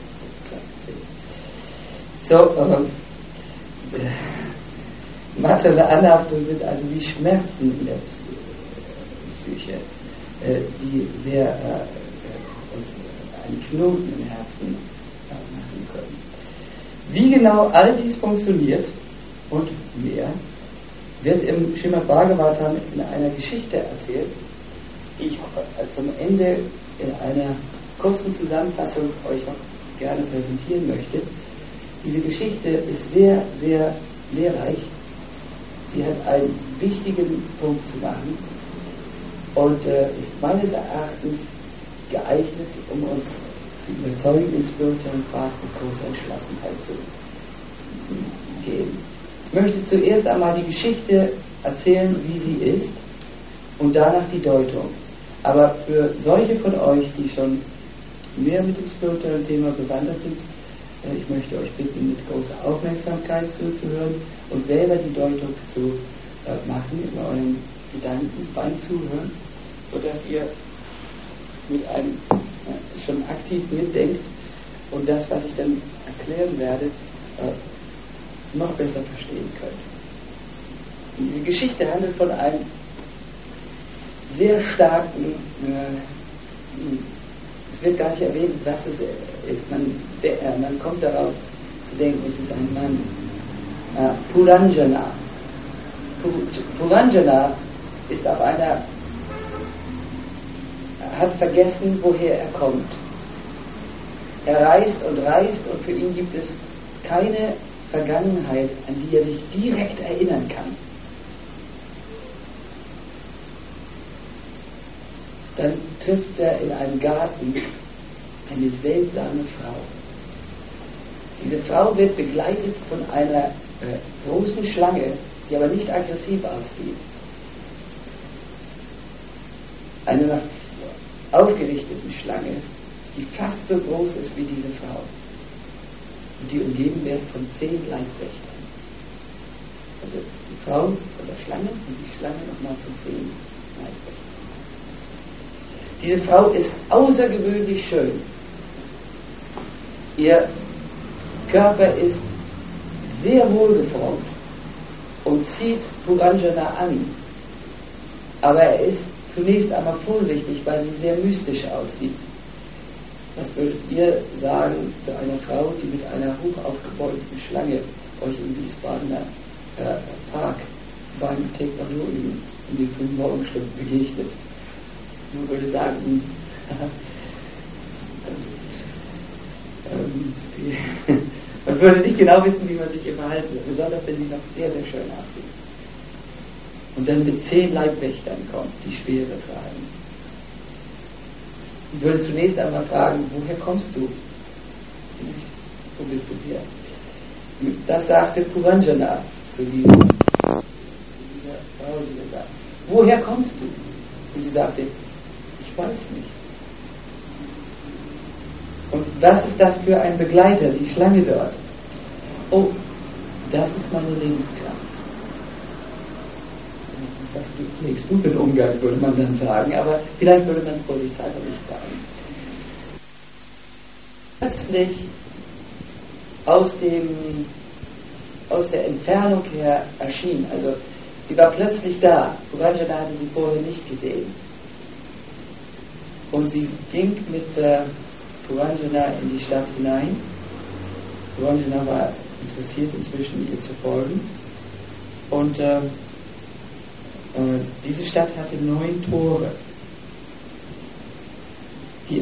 des kleinen Zeh. So, materielle Anhaftungen sind also wie Schmerzen in der Psyche, die sehr uns einen Knoten im Herzen machen können. Wie genau all dies funktioniert und mehr, wird im Srimad Bhagavatam in einer Geschichte erzählt, die ich zum Ende in einer kurzen Zusammenfassung euch auch gerne präsentieren möchte. Diese Geschichte ist sehr, sehr lehrreich. Sie hat einen wichtigen Punkt zu machen und ist meines Erachtens geeignet, um uns zu überzeugen, in spirituellen Pfad mit großer Entschlossenheit zu gehen. Ich möchte zuerst einmal die Geschichte erzählen, wie sie ist, und danach die Deutung. Aber für solche von euch, die schon mehr mit dem spirituellen Thema bewandert sind, ich möchte euch bitten, mit großer Aufmerksamkeit zuzuhören und selber die Deutung zu machen in euren Gedanken beim Zuhören, sodass ihr mit einem schon aktiv mitdenkt und das, was ich dann erklären werde, noch besser verstehen könnt. Die Geschichte handelt von einem sehr starken, es wird gar nicht erwähnt, was es ist. Man kommt darauf zu denken, es ist ein Mann. Puranjana. Puranjana ist auf einer, hat vergessen, woher er kommt. Er reist und für ihn gibt es keine Vergangenheit, an die er sich direkt erinnern kann. Dann trifft er in einem Garten eine seltsame Frau. Diese Frau wird begleitet von einer großen Schlange, die aber nicht aggressiv aussieht. Einer aufgerichteten Schlange, die fast so groß ist wie diese Frau. Und die umgeben wird von 10 Leibwächtern. Also die Frau von der Schlange und die Schlange nochmal von 10 Leibwächtern. Diese Frau ist außergewöhnlich schön. Ihr Körper ist sehr wohlgeformt und zieht Puranjana an. Aber er ist zunächst einmal vorsichtig, weil sie sehr mystisch aussieht. Was würdet ihr sagen zu einer Frau, die mit einer hoch aufgebeuteten Schlange euch im Wiesbadener Park beim Technologen in den frühen Morgenstunden begegnet? Man würde sagen, man würde nicht genau wissen, wie man sich ihr verhalten wird, besonders wenn sie noch sehr, sehr schön aussieht. Und dann mit 10 Leibwächtern kommt, die Schwere tragen. Ich würde zunächst einmal fragen, woher kommst du? Wo bist du her? Das sagte Puranjana zu dieser Frau, die gesagt, woher kommst du? Und sie sagte, ich weiß nicht. Und was ist das für ein Begleiter, die Schlange dort? Oh, das ist meine Lebenskraft. Das legst du für den Umgang, würde man dann sagen, aber vielleicht würde man es vorsichtshalber nicht sagen. Plötzlich aus der Entfernung her erschien, also sie war plötzlich da. Puranjana hatte sie vorher nicht gesehen. Und sie ging mit Puranjana in die Stadt hinein. Puranjana war interessiert inzwischen, ihr zu folgen. Und diese Stadt hatte 9 Tore. Die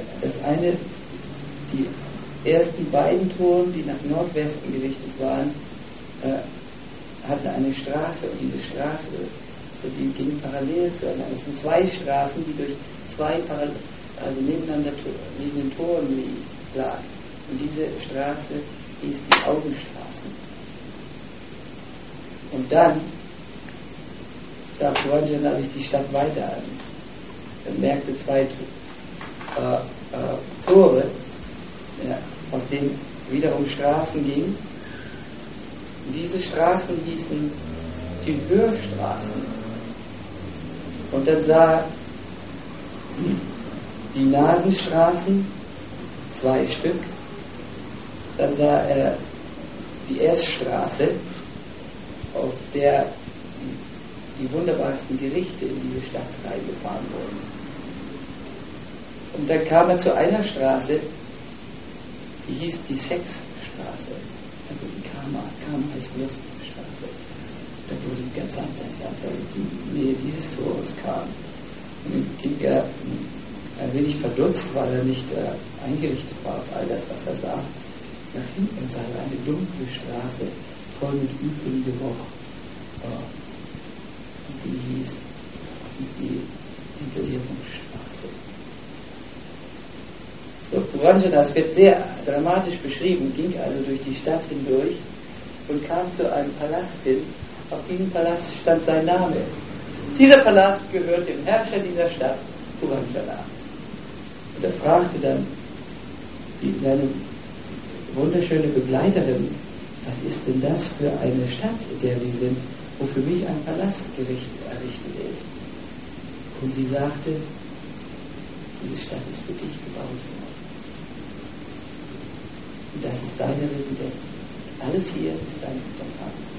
ersten beiden Tore, die nach Nordwesten gerichtet waren, hatten eine Straße, und diese Straße, die ging parallel zueinander. Es sind 2 Straßen, die durch 2 nebeneinander liegenden Toren lagen. Und diese Straße hieß die Augenstraßen. Und dann sah Puranjana sich die Stadt weiter an. Er merkte 2 Tore, aus denen wiederum Straßen gingen. Und diese Straßen hießen die Hörstraßen. Und dann sah die Nasenstraßen, 2 Stück. Dann sah er die Essstraße, auf der die wunderbarsten Gerichte in diese Stadt reingefahren wurden. Und dann kam er zu einer Straße, die hieß die Sexstraße, also die Kama heißt Luststraße. Da wurde ihm ganz anders, als er in die Nähe dieses Tores kam. Und dann ging er ein wenig verdutzt, weil er nicht eingerichtet war auf all das, was er sah. Nach hinten sah er eine dunkle Straße, voll mit üblem Geruch. Die hieß die Hinterierungsstraße. So, Puranjana, das wird sehr dramatisch beschrieben, ging also durch die Stadt hindurch und kam zu einem Palast hin. Auf diesem Palast stand sein Name. Dieser Palast gehört dem Herrscher dieser Stadt, Puranjana. Und er fragte dann seine wunderschöne Begleiterin, was ist denn das für eine Stadt, in der wir sind, wo für mich ein Palast errichtet ist? Und sie sagte, diese Stadt ist für dich gebaut worden. Und das ist deine Residenz. Alles hier ist dein Untertanen.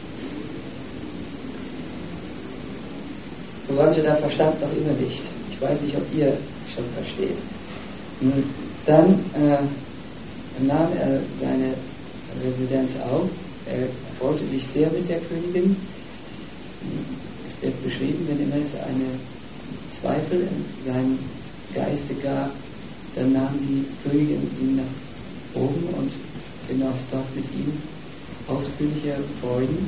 Puranjana verstand noch immer nicht. Ich weiß nicht, ob ihr schon versteht. Dann nahm er seine Residenz auf. Er freute sich sehr mit der Königin. Es wird beschrieben, wenn immer es eine Zweifel in seinem Geiste gab, dann nahm die Königin ihn nach oben und genoss dort mit ihm ausführliche Freuden.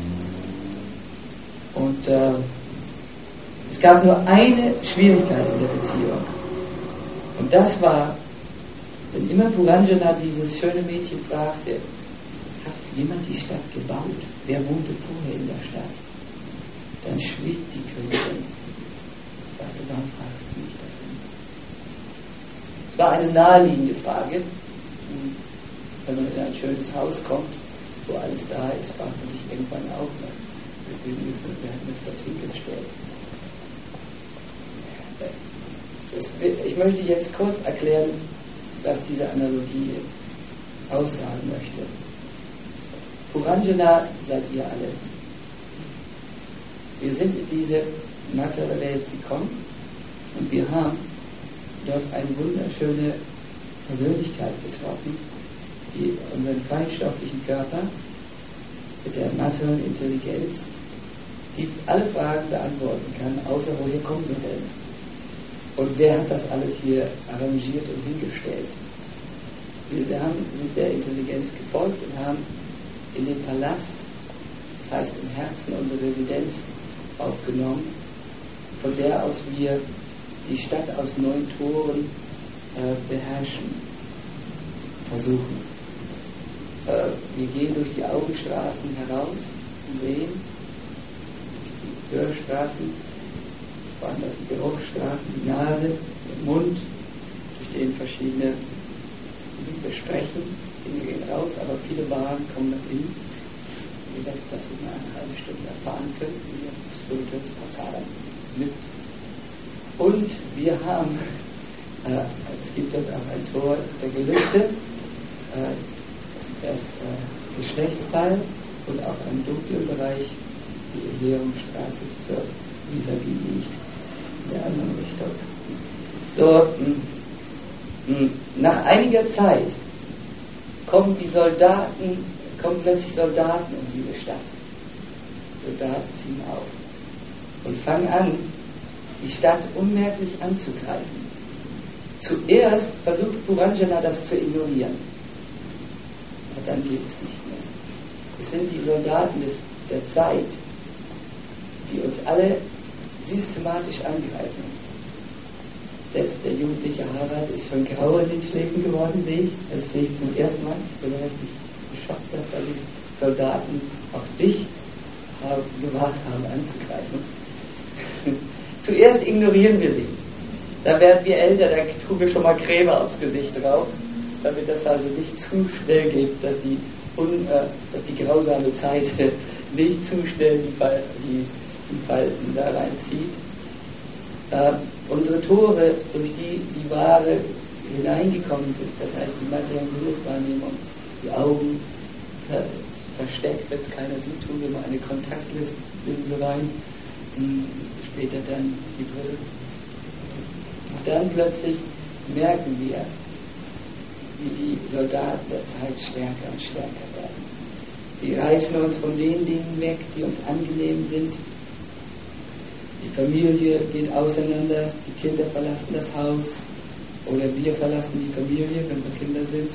Und es gab nur eine Schwierigkeit in der Beziehung. Und das war, wenn immer Puranjana dieses schöne Mädchen fragte, hat jemand die Stadt gebaut? Wer wohnte vorher in der Stadt? Dann schwieg die Königin. Sagte, warum fragst du mich das denn? Es war eine naheliegende Frage. Wenn man in ein schönes Haus kommt, wo alles da ist, fragt man sich irgendwann auch, wer hat das dorthin gestellt? Ich möchte jetzt kurz erklären, was diese Analogie aussagen möchte. Puranjana seid ihr alle. Wir sind in diese materielle Welt gekommen und wir haben dort eine wunderschöne Persönlichkeit getroffen, die unseren feinstofflichen Körper mit der materiellen Intelligenz, die alle Fragen beantworten kann, außer woher kommen wir denn? Und wer hat das alles hier arrangiert und hingestellt? Wir sind der Intelligenz gefolgt und haben in den Palast, das heißt im Herzen, unsere Residenz aufgenommen, von der aus wir die Stadt aus 9 Toren beherrschen, versuchen. Wir gehen durch die Augenstraßen heraus, sehen die Hörstraßen, wandert die Geruchsstraßen, die Nase, der Mund, durch den verschiedene Dinge sprechen, Dinge gehen raus, aber viele Waren kommen nach innen. Ihr werdet das in einer halben Stunde erfahren können, wie ihr das Passada mit. Und wir haben, es gibt dort auch ein Tor der Gelüste, das Geschlechtsteil und auch einen dunklen Bereich, die Erklärungsstraße zur vis-à-vis liegt, in der anderen Richtung. So, nach einiger Zeit kommen plötzlich Soldaten in diese Stadt. Soldaten ziehen auf und fangen an, die Stadt unmerklich anzugreifen. Zuerst versucht Puranjana das zu ignorieren, aber dann geht es nicht mehr. Es sind die Soldaten der Zeit, die uns alle systematisch angreifen. Selbst der jugendliche Harald ist schon grau in den Schläfen geworden, sehe ich. Das sehe ich zum ersten Mal. Ich bin richtig geschockt, dass da die Soldaten auch dich gewagt haben anzugreifen. Zuerst ignorieren wir sie. Da werden wir älter, da tun wir schon mal Creme aufs Gesicht drauf, damit das also nicht zu schnell geht, dass die grausame Zeit nicht zu schnell die Falten da reinzieht. Unsere Tore, durch die Ware hineingekommen sind, das heißt die materielle Sinneswahrnehmung, die Augen versteckt, wenn es keiner sieht, tun wir mal eine Kontaktlinse rein, später dann die Brille. Dann plötzlich merken wir, wie die Soldaten der Zeit stärker und stärker werden. Sie reißen uns von den Dingen weg, die uns angenehm sind. Die Familie geht auseinander, die Kinder verlassen das Haus, Oder wir verlassen die Familie, wenn wir Kinder sind.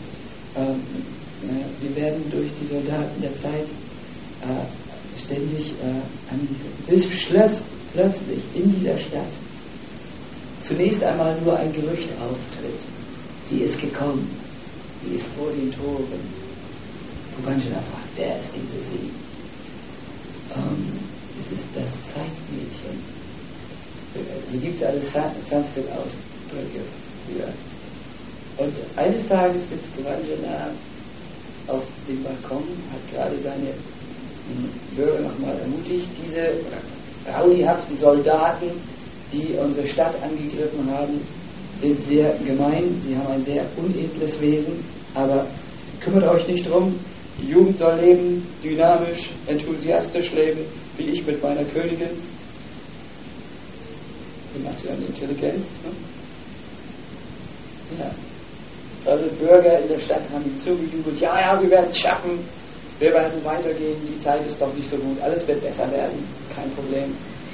Wir werden durch die Soldaten der Zeit ständig bis plötzlich in dieser Stadt zunächst einmal nur ein Gerücht auftritt. Sie ist gekommen, sie ist vor den Toren. Puranjana fragt, wer ist diese sie? Es ist das Zeitmädchen. So gibt es alle Sanskrit-Ausdrücke für. Und eines Tages sitzt Puranjana auf dem Balkon, hat gerade seine Bürger nochmal ermutigt, diese rowdyhaften Soldaten, die unsere Stadt angegriffen haben, sind sehr gemein, sie haben ein sehr unedles Wesen, aber kümmert euch nicht drum, die Jugend soll leben, dynamisch, enthusiastisch leben, wie ich mit meiner Königin. Die nationale Intelligenz. Ne? Ja. Also Bürger in der Stadt haben ihm zugejubelt, ja, wir werden es schaffen, wir werden weitergehen, die Zeit ist doch nicht so gut, alles wird besser werden, kein Problem.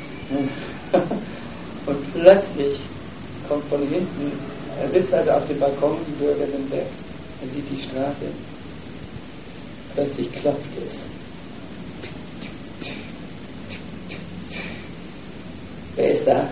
Und plötzlich kommt von hinten, er sitzt also auf dem Balkon, die Bürger sind weg, er sieht die Straße, plötzlich klopft es. Wer ist da?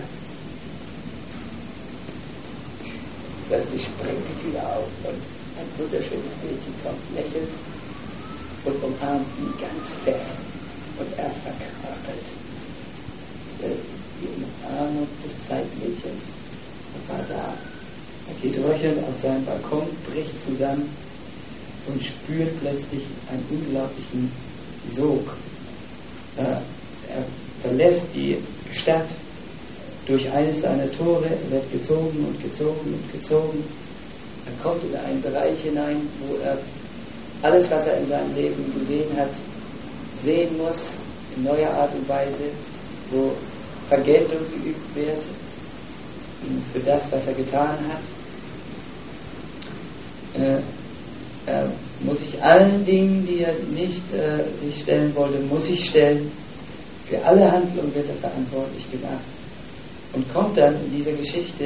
Plötzlich springt die Tür auf und ein wunderschönes Mädchen kommt, lächelt und umarmt ihn ganz fest und er verkörpert die Umarmung des Zeitmädchens. Er war da. Er geht röchelnd auf seinen Balkon, bricht zusammen und spürt plötzlich einen unglaublichen Sog. Er verlässt die Stadt durch eines seiner Tore, wird gezogen und gezogen und gezogen. Er kommt in einen Bereich hinein, wo er alles, was er in seinem Leben gesehen hat, sehen muss, in neuer Art und Weise, wo Vergeltung geübt wird für das, was er getan hat. Er muss sich allen Dingen, die er nicht sich stellen wollte, muss sich stellen. Für alle Handlungen wird er verantwortlich gemacht. Und kommt dann in dieser Geschichte,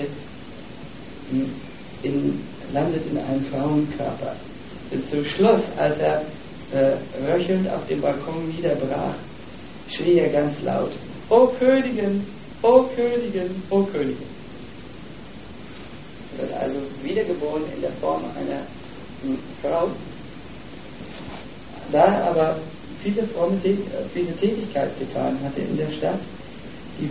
landet in einem Frauenkörper. Und zum Schluss, als er röchelnd auf dem Balkon niederbrach, schrie er ganz laut, O Königin, O Königin, O Königin. Er wird also wiedergeboren in der Form einer Frau. Da er aber viele Tätigkeit getan hatte in der Stadt, die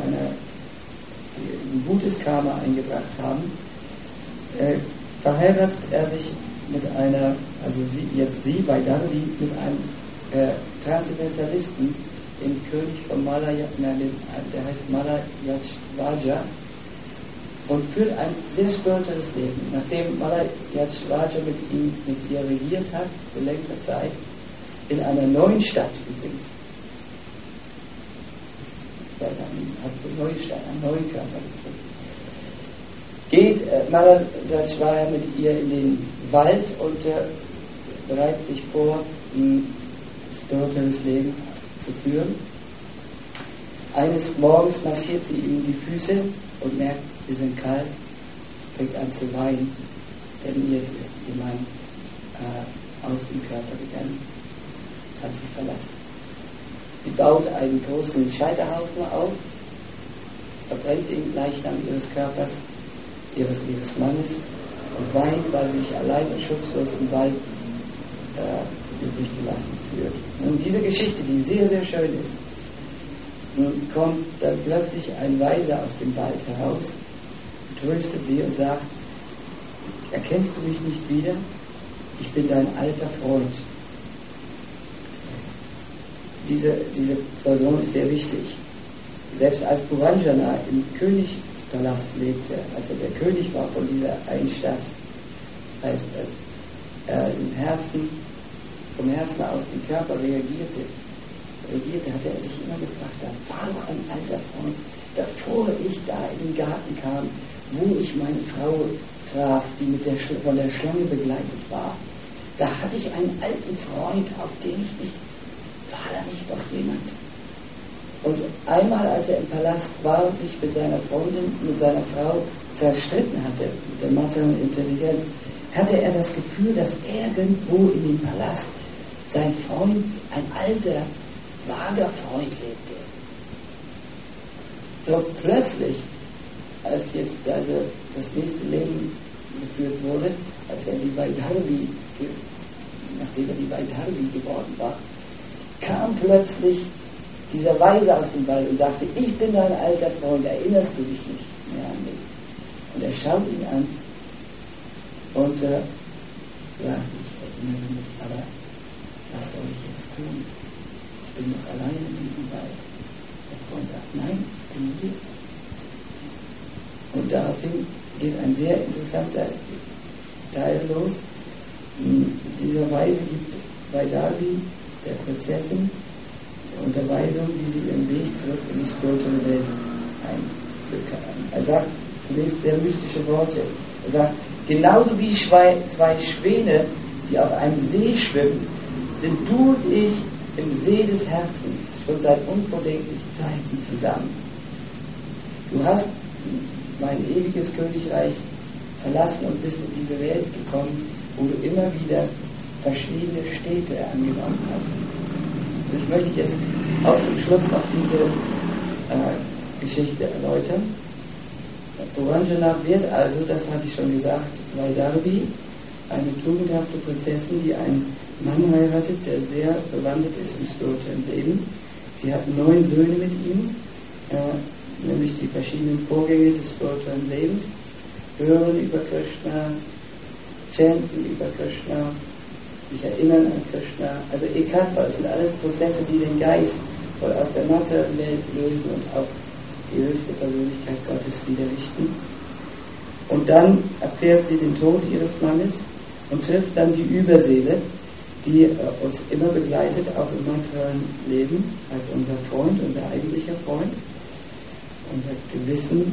ein gutes Karma eingebracht haben, verheiratet er sich mit einer, also sie Vaidaravi, mit einem Transzendentalisten, dem König von Malaya, der heißt Malayajvaja, und führt ein sehr spirituelles Leben. Nachdem Malayajvaja mit ihr regiert hat, für längere Zeit, in einer neuen Stadt übrigens, hat eine neue Stadt, einen neuen Körper gekriegt, geht Malayajvaja mit ihr in den Wald und bereitet sich vor, ein spirituelles Leben zu führen. Eines Morgens massiert sie ihm die Füße und merkt, sie sind kalt, fängt an zu weinen, denn jetzt ist ihr Mann aus dem Körper gegangen, hat sie verlassen. Sie baut einen großen Scheiterhaufen auf, verbrennt den Leichnam ihres Körpers, ihres Mannes, und weint, weil sie sich allein und schutzlos im Wald übrig gelassen fühlt. Und diese Geschichte, die sehr, sehr schön ist, nun kommt dann plötzlich ein Weiser aus dem Wald heraus, tröstet sie und sagt, erkennst du mich nicht wieder? Ich bin dein alter Freund. Diese Person ist sehr wichtig. Selbst als Puranjana im Königspalast lebte, als er der König war von dieser einen Stadt, das heißt, als er vom Herzen aus den Körper reagierte, hatte er sich immer gefragt, da war doch ein alter Freund, bevor ich da in den Garten kam, wo ich meine Frau traf, die von der Schlange begleitet war. Da hatte ich einen alten Freund, auf den ich nicht, war da nicht noch jemand? Und einmal, als er im Palast war und sich mit seiner Freundin, mit seiner Frau zerstritten hatte mit der materiellen Intelligenz, hatte er das Gefühl, dass irgendwo in dem Palast sein Freund, ein alter, vager Freund lebte. So plötzlich, als jetzt also das nächste Leben geführt wurde, als er die Vaidharvi, nachdem er die Vaidharvi geworden war, kam plötzlich dieser Weise aus dem Wald und sagte, ich bin dein alter Freund, erinnerst du dich nicht mehr an mich? Und er schaut ihn an und sagt, ich erinnere mich, aber was soll ich jetzt tun? Ich bin noch alleine in diesem Wald. Der Freund sagt, nein, ich bin hier. Und daraufhin geht ein sehr interessanter Teil los. In dieser Weise gibt Vaidharvi, der Prinzessin, Unterweisung, wie sie ihren Weg zurück in die spirituelle Welt einführen kann. Er sagt zunächst sehr mystische Worte. Er sagt, genauso wie zwei Schwäne, die auf einem See schwimmen, sind du und ich im See des Herzens schon seit unvordenklichen Zeiten zusammen. Du hast mein ewiges Königreich verlassen und bist in diese Welt gekommen, wo du immer wieder verschiedene Städte angenommen hast. Und ich möchte jetzt auch zum Schluss noch diese Geschichte erläutern. Puranjana wird also, das hatte ich schon gesagt, Vaidharvi, eine tugendhafte Prinzessin, die einen Mann heiratet, der sehr bewandert ist im spirituellen Leben. Sie hat 9 Söhne mit ihm, nämlich die verschiedenen Vorgänge des spirituellen Lebens, hören über Krishna, chanten über Krishna, sich erinnern an Krishna, also Ekatva, das sind alles Prozesse, die den Geist voll aus der materiellen Welt lösen und auf die höchste Persönlichkeit Gottes wieder richten. Und dann erfährt sie den Tod ihres Mannes und trifft dann die Überseele, die uns immer begleitet, auch im materiellen Leben, als unser Freund, unser eigentlicher Freund, unser Gewissen.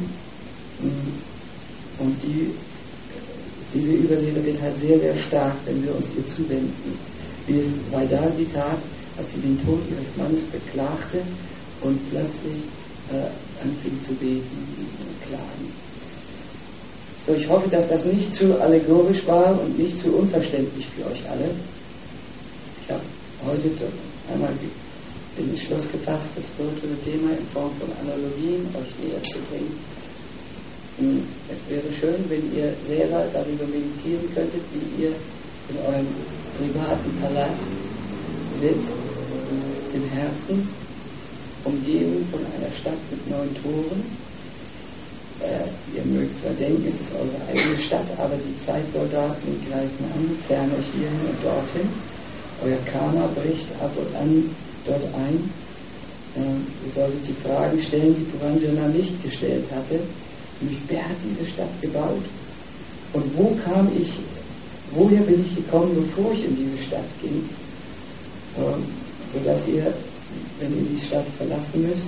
Und diese Überseele wird halt sehr, sehr stark, wenn wir uns ihr zuwenden. Wie es Vaidharvi tat, als sie den Tod ihres Mannes beklagte und plötzlich anfing zu beten und klagen. So, ich hoffe, dass das nicht zu allegorisch war und nicht zu unverständlich für euch alle. Ich habe heute einmal den Entschluss gefasst, das spirituelle Thema in Form von Analogien euch näher zu bringen. Es wäre schön, wenn ihr selber darüber meditieren könntet, wie ihr in eurem privaten Palast sitzt, im Herzen, umgeben von einer Stadt mit 9 Toren. Ihr mögt zwar denken, es ist eure eigene Stadt, aber die Zeitsoldaten greifen an, zerren euch hierhin und dorthin. Euer Karma bricht ab und an dort ein. Ihr solltet die Fragen stellen, die Puranjana nicht gestellt hatte. Nämlich, wer hat diese Stadt gebaut? Und woher bin ich gekommen, bevor ich in diese Stadt ging? Sodass ihr, wenn ihr die Stadt verlassen müsst,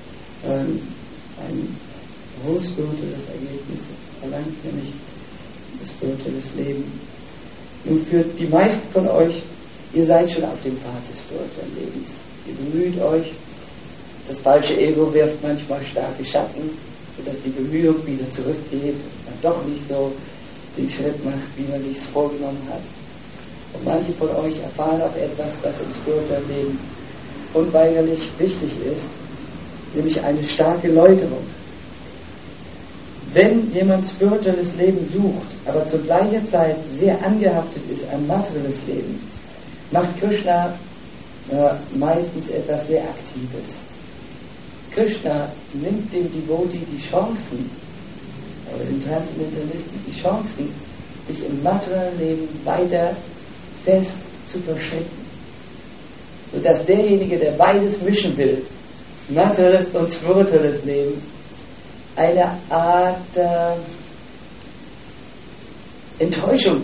ein hohes spirituelles Ergebnis erlangt, nämlich das spirituelles Leben. Nun, für die meisten von euch, ihr seid schon auf dem Pfad des spirituellen Lebens. Ihr bemüht euch, das falsche Ego wirft manchmal starke Schatten, sodass die Bemühung wieder zurückgeht und man doch nicht so den Schritt macht, wie man sich es vorgenommen hat. Und manche von euch erfahren auch etwas, was im spirituellen Leben unweigerlich wichtig ist, nämlich eine starke Läuterung. Wenn jemand spirituelles Leben sucht, aber zur gleichen Zeit sehr angehaftet ist an materielles Leben, macht Krishna meistens etwas sehr Aktives. Krishna nimmt dem Devotee die Chancen, oder dem Transzendentalisten die Chancen, sich im materiellen Leben weiter fest zu verstricken. Sodass derjenige, der beides mischen will, materielles und spirituelles Leben, eine Art Enttäuschung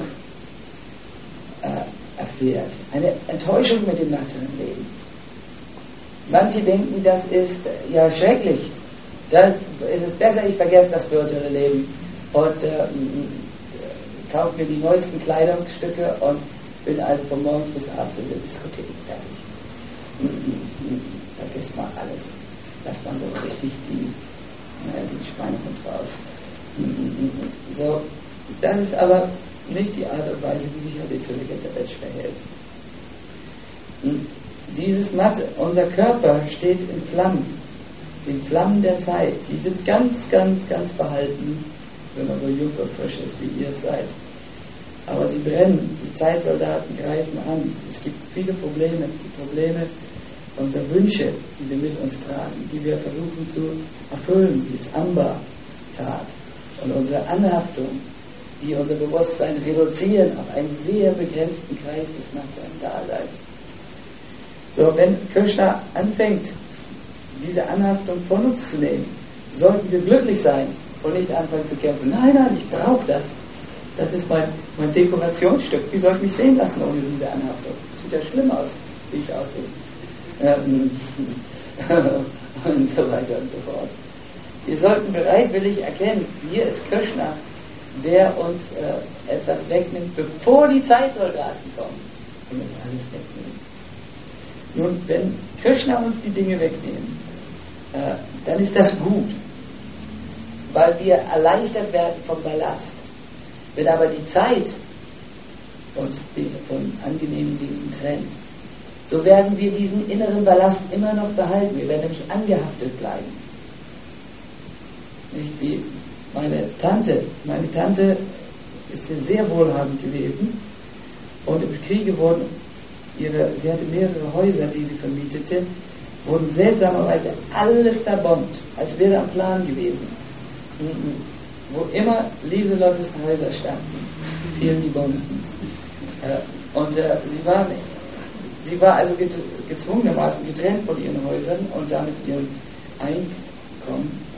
erfährt. Eine Enttäuschung mit dem materiellen Leben. Manche denken, das ist ja schrecklich. Dann ist es besser, ich vergesse das spirituelle Leben und kaufe mir die neuesten Kleidungsstücke und bin also von morgens bis abends in der Diskothek fertig. Vergiss mal alles. Lass mal so richtig den Schweinehund raus. So, das ist aber nicht die Art und Weise, wie sich ein intelligenter Mensch verhält. Dieses unser Körper steht in Flammen der Zeit. Die sind ganz, ganz, ganz verhalten, wenn man so jung und frisch ist, wie ihr es seid. Aber sie brennen, die Zeitsoldaten greifen an. Es gibt viele Probleme, die Probleme unserer Wünsche, die wir mit uns tragen, die wir versuchen zu erfüllen, wie es Amber tat. Und unsere Anhaftung, die unser Bewusstsein reduzieren auf einen sehr begrenzten Kreis des materiellen Daseins. So, wenn Krishna anfängt, diese Anhaftung von uns zu nehmen, sollten wir glücklich sein und nicht anfangen zu kämpfen. Nein, ich brauche das. Das ist mein Dekorationsstück. Wie soll ich mich sehen lassen ohne diese Anhaftung? Sieht ja schlimm aus, wie ich aussehe. Und so weiter und so fort. Wir sollten bereitwillig erkennen, hier ist Krishna, der uns etwas wegnimmt, bevor die Zeitsoldaten kommen und uns alles wegnehmen. Nun, wenn Krishna uns die Dinge wegnehmen, dann ist das gut, weil wir erleichtert werden vom Ballast. Wenn aber die Zeit uns von angenehmen Dingen trennt, so werden wir diesen inneren Ballast immer noch behalten. Wir werden nämlich angehaftet bleiben. Nicht wie meine Tante. Meine Tante ist sehr wohlhabend gewesen und im Kriege wurden sie hatte mehrere Häuser, die sie vermietete, wurden seltsamerweise alle zerbombt, als wäre am Plan gewesen. Wo immer Lieselottes Häuser standen, fielen die Bomben. Und sie war also gezwungenermaßen getrennt von ihren Häusern und damit ihrem Einkommen.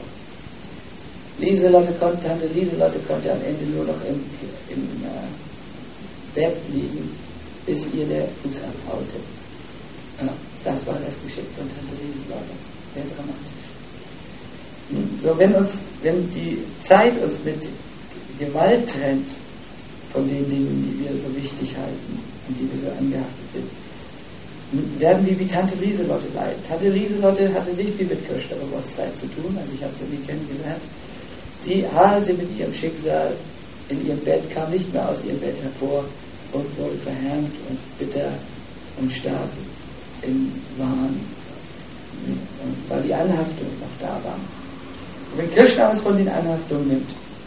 Tante Lieselotte konnte am Ende nur noch im Bett liegen, bis ihr der Fuß abfaulte. Das war das Geschick von Tante Lieselotte. Sehr dramatisch. So, wenn die Zeit uns mit Gewalt trennt von den Dingen, die wir so wichtig halten und die wir so angehaftet sind, werden wir wie Tante Lieselotte leiden. Tante Lieselotte hatte nicht viel mit Krishna-Bewusstsein zu tun, also ich habe sie nie kennengelernt. Sie hadelte mit ihrem Schicksal in ihrem Bett, kam nicht mehr aus ihrem Bett hervor und wurde verhärmt und bitter und starb im Wahn, weil die Anhaftung noch da war. Und wenn Krishna uns von den Anhaftungen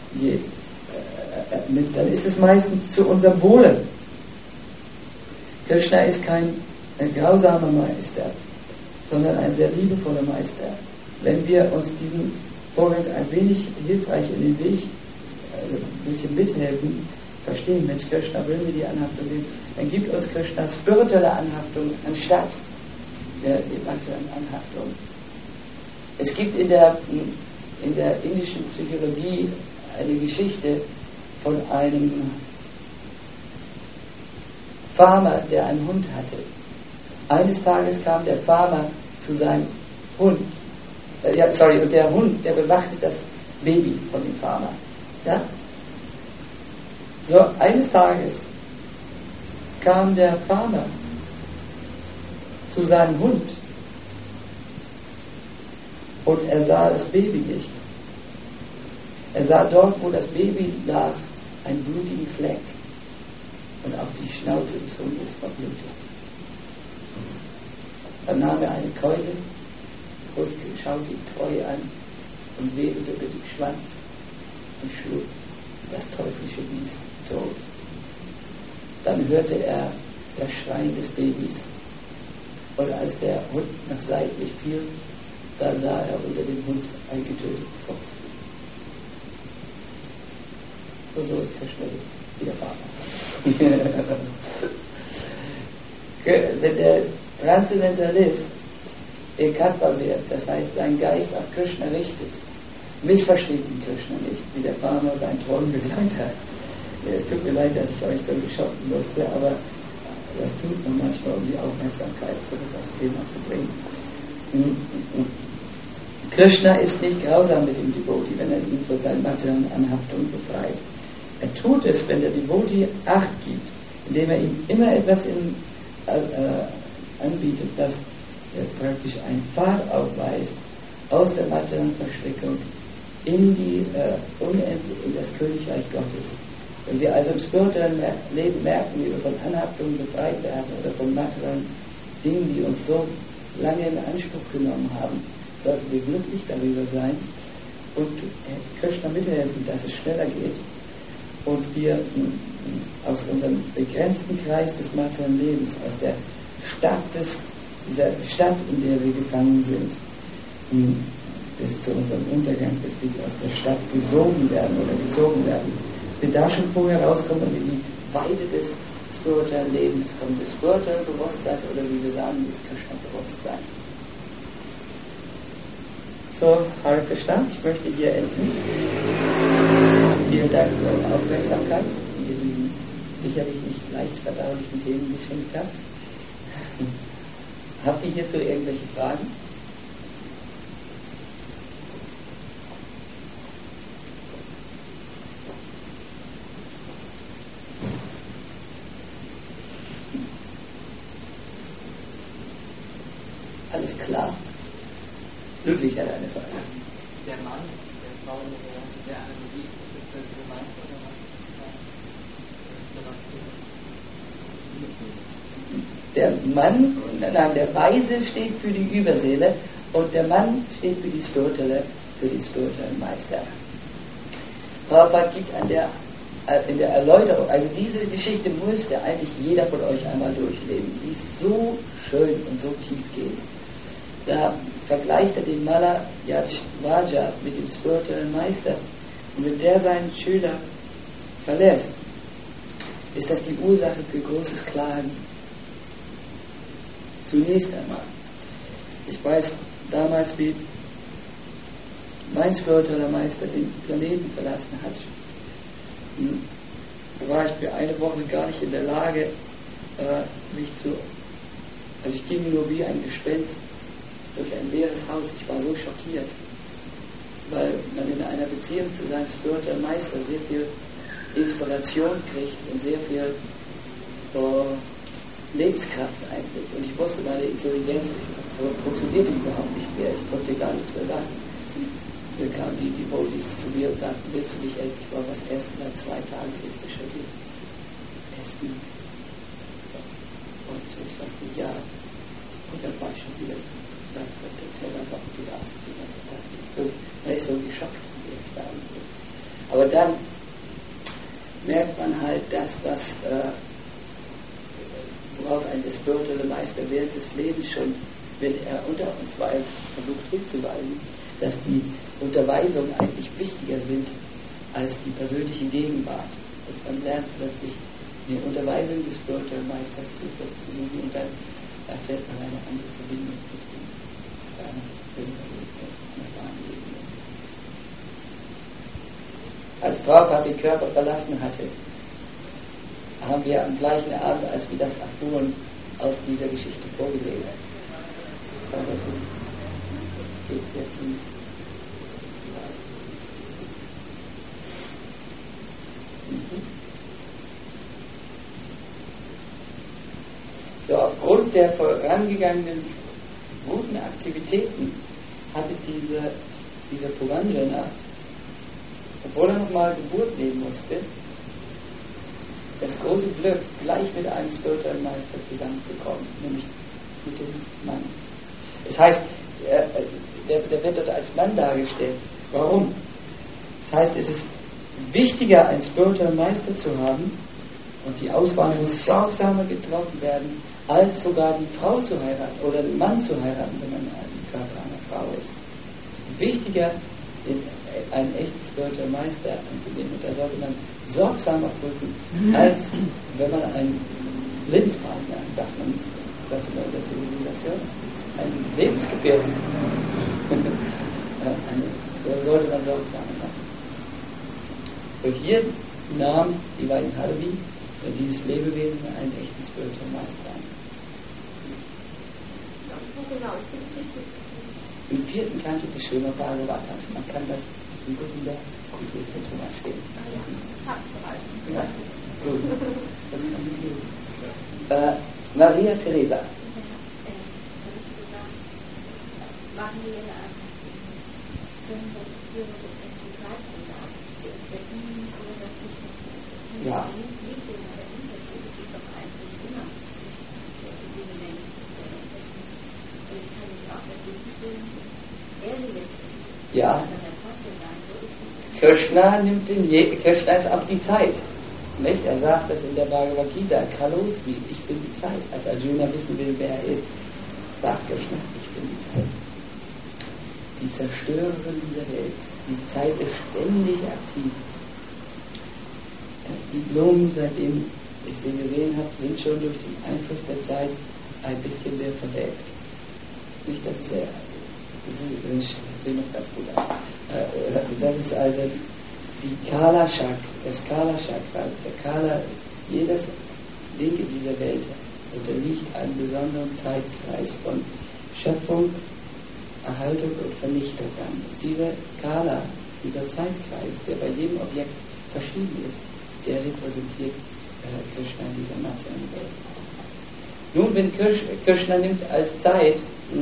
nimmt, dann ist es meistens zu unserem Wohle. Krishna ist kein grausamer Meister, sondern ein sehr liebevoller Meister. Wenn wir uns diesen Vorgang ein wenig hilfreich in den Weg, ein bisschen mithelfen, verstehen, Mensch, Krishna will mir die Anhaftung geben, dann gibt uns Krishna spirituelle Anhaftung anstatt der materiellen Anhaftung. Es gibt in der indischen Psychologie eine Geschichte von einem Farmer, der einen Hund hatte. Eines Tages kam der Farmer zu seinem Hund. Und der Hund, der bewachte das Baby von dem Farmer. Ja? So, eines Tages kam der Farmer zu seinem Hund und er sah das Baby nicht. Er sah dort, wo das Baby lag, einen blutigen Fleck und auch die Schnauze des Hundes war blutig. Dann nahm er eine Keule und schaute ihn treu an und wedelte über den Schwanz und schlug das teuflische Biest tot. Dann hörte er das Schreien des Babys und als der Hund nach seitlich fiel, da sah er unter dem Hund einen getöteten Fuchs. Und so ist Krishna wie der Vater. Wenn der Transzendentalist Ekatva wird, das heißt, sein Geist auf Krishna richtet, missversteht ihn Krishna nicht, wie der Farmer seinen treuen Begleiter. Es tut mir leid, dass ich euch so schocken musste, aber das tut man manchmal, um die Aufmerksamkeit zurück aufs Thema zu bringen. Krishna ist nicht grausam mit dem Devotee, wenn er ihn von seinen materiellen Anhaftungen befreit. Er tut es, wenn der Devotee Acht gibt, indem er ihm immer etwas anbietet, das praktisch einen Pfad aufweist aus der materiellen Verstrickung in in das Königreich Gottes. Wenn wir also im spirituellen Leben merken, wie wir von Anhaftungen befreit werden oder von materiellen Dingen, die uns so lange in Anspruch genommen haben, sollten wir glücklich darüber sein und Krishna mithelfen, dass es schneller geht und wir aus unserem begrenzten Kreis des materiellen Lebens, aus der dieser Stadt, in der wir gefangen sind, bis zu unserem Untergang, bis wir aus der Stadt gesogen werden oder gezogen werden, dass wir da schon vorher rauskommen und in die Weite des spirituellen Lebens kommen, des spirituellen Bewusstseins oder wie wir sagen, des Krishna-Bewusstseins. So, Hare Krishna, ich möchte hier enden. Vielen Dank für eure Aufmerksamkeit, die ihr diesen sicherlich nicht leicht verdaulichen Themen geschenkt habt. Habt ihr hierzu irgendwelche Fragen? Alles klar. Ludwig hat eine Frage. Der Mann, der Frau, der Analogie, ist das gemeint oder was? Der Mann, nein, der Weise steht für die Überseele und der Mann steht für den spirituellen Meister. Prabhupada gibt in der Erläuterung, also diese Geschichte müsste eigentlich jeder von euch einmal durchleben, die so schön und so tief geht. Da vergleicht er den Mala Yajvaja mit dem spirituellen Meister und wenn der seinen Schüler verlässt, ist das die Ursache für großes Klagen. Zunächst einmal. Ich weiß damals, wie mein spiritueller Meister den Planeten verlassen hat. Da war ich für eine Woche gar nicht in der Lage, also ich ging nur wie ein Gespenst durch ein leeres Haus. Ich war so schockiert, weil man in einer Beziehung zu seinem spirituellen Meister sehr viel Inspiration kriegt und sehr viel Lebenskraft eigentlich. Und ich wusste, meine Intelligenz funktionierte überhaupt nicht mehr. Ich konnte gar nichts mehr lachen. Dann kamen die Devotees zu mir und sagten, willst du nicht endlich mal was essen? Nach 2 Tagen ist es schon wieder Essen. Und ich sagte, ja. Und dann war ich schon wieder dann wird der Teller noch wieder ausgegangen. Er ist so geschockt jetzt da. Aber dann merkt man halt das, worauf ein spiritueller Meister während des Lebens schon, wenn er unter uns war, versucht hinzuweisen, dass die Unterweisungen eigentlich wichtiger sind als die persönliche Gegenwart. Und man lernt plötzlich die Unterweisung des spirituellen Meisters zu suchen und dann erfährt man eine andere Verbindung mit ihm. Als Prabhupada den Körper verlassen hatte, haben wir am gleichen Abend, als wir das erfuhren, aus dieser Geschichte vorgelesen. Das geht sehr tief. So, aufgrund der vorangegangenen guten Aktivitäten hatte dieser Puranjana, obwohl er nochmal Geburt nehmen musste, das große Glück, gleich mit einem spirituellen Meister zusammenzukommen, nämlich mit dem Mann. Das heißt, der wird dort als Mann dargestellt. Warum? Das heißt, es ist wichtiger, einen spirituellen Meister zu haben und die Auswahl muss sorgsamer getroffen werden, als sogar die Frau zu heiraten oder den Mann zu heiraten, wenn man im Körper einer Frau ist. Es ist wichtiger, einen echten spirituellen Meister anzunehmen und da sollte man sorgsamer prüfen, als wenn man einen Lebenspartner, sagt man das in der Zivilisation, einen Lebensgefährten, sollte man sorgsamer machen. So, hier nahm die Vaidhalvi dieses Lebewesen einen echten spirituellen Meister an. Im 4. Kanto des Srimad Bhagavatams, man kann das im Gutenberg Kulturzentrum stehen. Ja, gut. Das kann ich lesen. Maria Teresa. Ja. Ja. Krishna Krishna ist auch die Zeit. Nicht? Er sagt das in der Bhagavad Gita, Kalosmi, ich bin die Zeit. Als Arjuna wissen will, wer er ist, sagt Krishna, ich bin die Zeit. Die Zerstörerin dieser Welt. Die Zeit ist ständig aktiv. Die Blumen, seitdem ich sie gesehen habe, sind schon durch den Einfluss der Zeit ein bisschen mehr verwelkt. Nicht, dass es sieht noch ganz gut aus. Das ist also die Kala Chakra, das Kala Chakra, der Kala, jedes Ding in dieser Welt unterliegt einem besonderen Zeitkreis von Schöpfung, Erhaltung und Vernichtung an. Dieser Kala, dieser Zeitkreis, der bei jedem Objekt verschieden ist, der repräsentiert Krishna in dieser materiellen Welt. Nun, wenn Krishna nimmt als Zeit,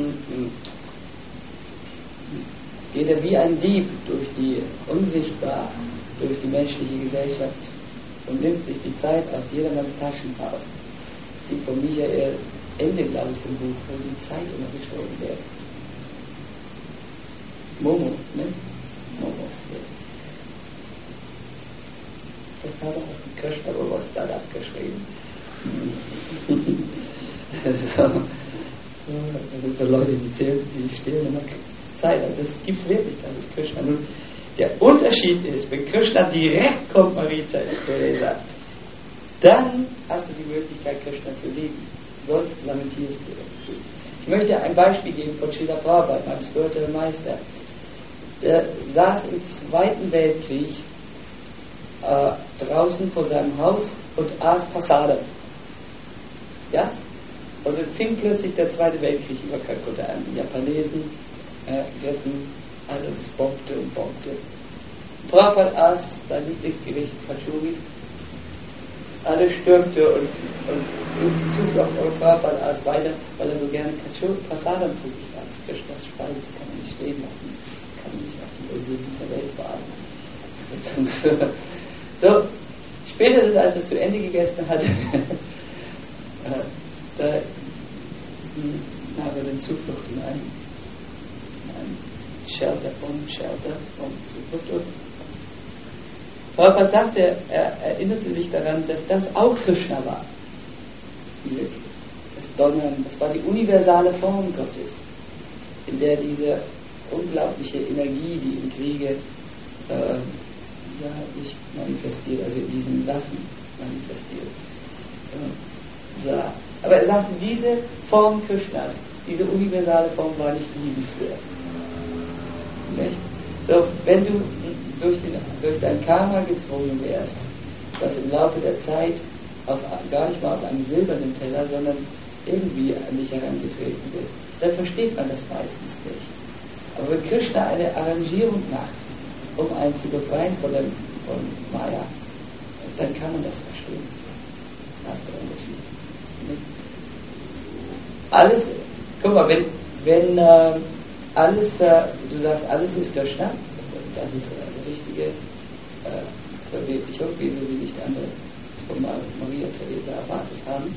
geht er wie ein Dieb durch die menschliche Gesellschaft und nimmt sich die Zeit aus jedermanns Taschen raus. Die von Michael Ende, glaube ich, im Buch, wo die Zeit immer gestohlen wird. Momo, ne? Momo. Das hat er auf dem Krishna Bewusstsein abgeschrieben. Das sind so Leute, die stehlen immer Zeit. Das gibt es wirklich, das ist Krishna. Nun, der Unterschied ist, wenn Krishna direkt kommt, Maria Teresa, dann hast du die Möglichkeit, Krishna zu lieben. Sonst lamentierst du. Ich möchte ein Beispiel geben von Srila Prabhupada, meinem spirituellen Meister. Der saß im Zweiten Weltkrieg draußen vor seinem Haus und aß Passade. Ja? Und dann fing plötzlich der Zweite Weltkrieg über Kalkutta an. Die Japanesen griffen, also das bombte und bombte. Prabhupada aß sein Lieblingsgericht Kachuri. Alles stürmte und Zuflucht und Prabhupada aß weiter, weil er so gerne Prasadam zu sich nahm. Das Krishnas Speise, das kann man nicht stehen lassen. Das kann man nicht auf die Unsinn dieser Welt beatmen. So, später, als er zu Ende gegessen hatte, da nahm er den Zuflucht in einem Shelter, Zuflucht. Und Prabhupada sagte, er erinnerte sich daran, dass das auch Krishna war. Das Donnern, das war die universale Form Gottes, in der diese unglaubliche Energie, die im Kriege sich manifestiert, also in diesen Waffen manifestiert. Aber er sagte, diese Form Krishnas, diese universale Form war nicht liebenswert. Nicht? So, wenn du durch dein Karma gezwungen wärst, was im Laufe der Zeit gar nicht mal auf einem silbernen Teller, sondern irgendwie an dich herangetreten wird, dann versteht man das meistens nicht. Aber wenn Krishna eine Arrangierung macht, um einen zu befreien von Maya, dann kann man das verstehen. Das ist der Unterschied. Alles, guck mal, wenn alles, du sagst, alles ist Krishna, das ist eine richtige Verwirklichung, wie wir sie nicht anders von Maria Teresa erwartet haben.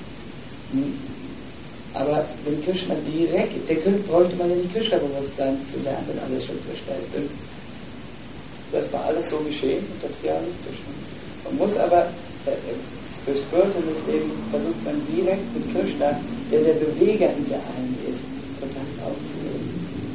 Aber wenn Krishna direkt, bräuchte man ja nicht Krishna-Bewusstsein zu lernen, wenn alles schon Krishna ist. Denn das war alles so geschehen und das ja nicht Krishna. Man muss aber durch spirituelles Leben versucht man direkt mit Krishna, der Beweger hinter allem ist, Kontakt aufzunehmen.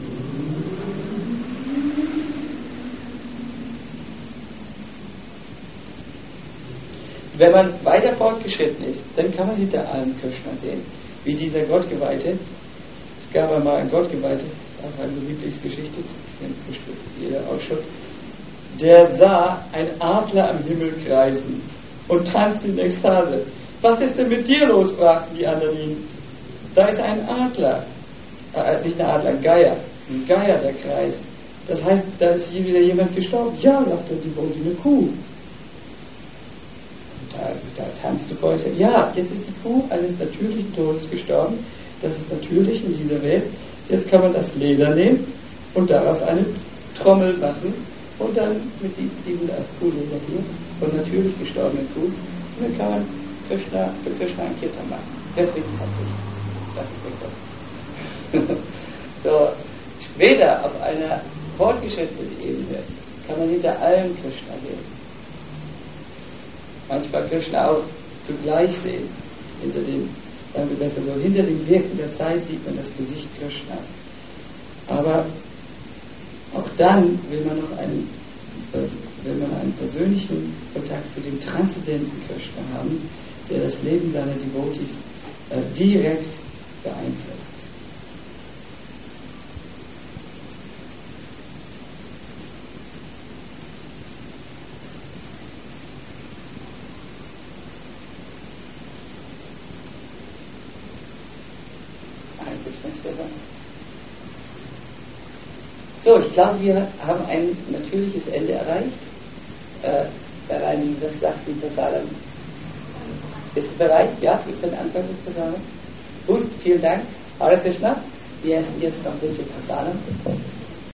Wenn man weiter fortgeschritten ist, dann kann man hinter allem Krishna sehen. Wie dieser Gottgeweihte. Es gab einmal einen Gottgeweihte, das ist auch eine Lieblingsgeschichte, kennt bestimmt jeder auch schon. Der sah ein Adler am Himmel kreisen und tanzte in Ekstase. Was ist denn mit dir los? Fragten die anderen ihn. Da ist ein Adler, nicht ein Adler, ein Geier, der kreist. Das heißt, da ist hier wieder jemand gestorben. Ja, sagte die bronzene Kuh. Da tanzt du vorher. Ja, jetzt ist die Kuh eines natürlichen Todes gestorben. Das ist natürlich in dieser Welt. Jetzt kann man das Leder nehmen und daraus eine Trommel machen und dann mit diesem das Kuhleder hier von natürlich gestorbenen Kuh. Und dann kann man für Krishna ein Kirtan machen. Deswegen tatsächlich. Das ist der Grund. So, später auf einer fortgeschrittenen Ebene kann man hinter allem Krishna gehen. Manchmal Krishna auch zugleich sehen. Sagen wir besser so, hinter dem Wirken der Zeit sieht man das Gesicht Krishnas. Aber auch dann will man einen persönlichen Kontakt zu dem transzendenten Krishna haben, der das Leben seiner Devotees direkt beeinflusst. So, ich glaube, wir haben ein natürliches Ende erreicht. Herr Reining, was sagt die Prasadam? Ist es bereit? Ja, wir können anfangen mit Prasadam. Gut, vielen Dank. Hare Krishna. Wir essen jetzt noch ein bisschen Prasadam.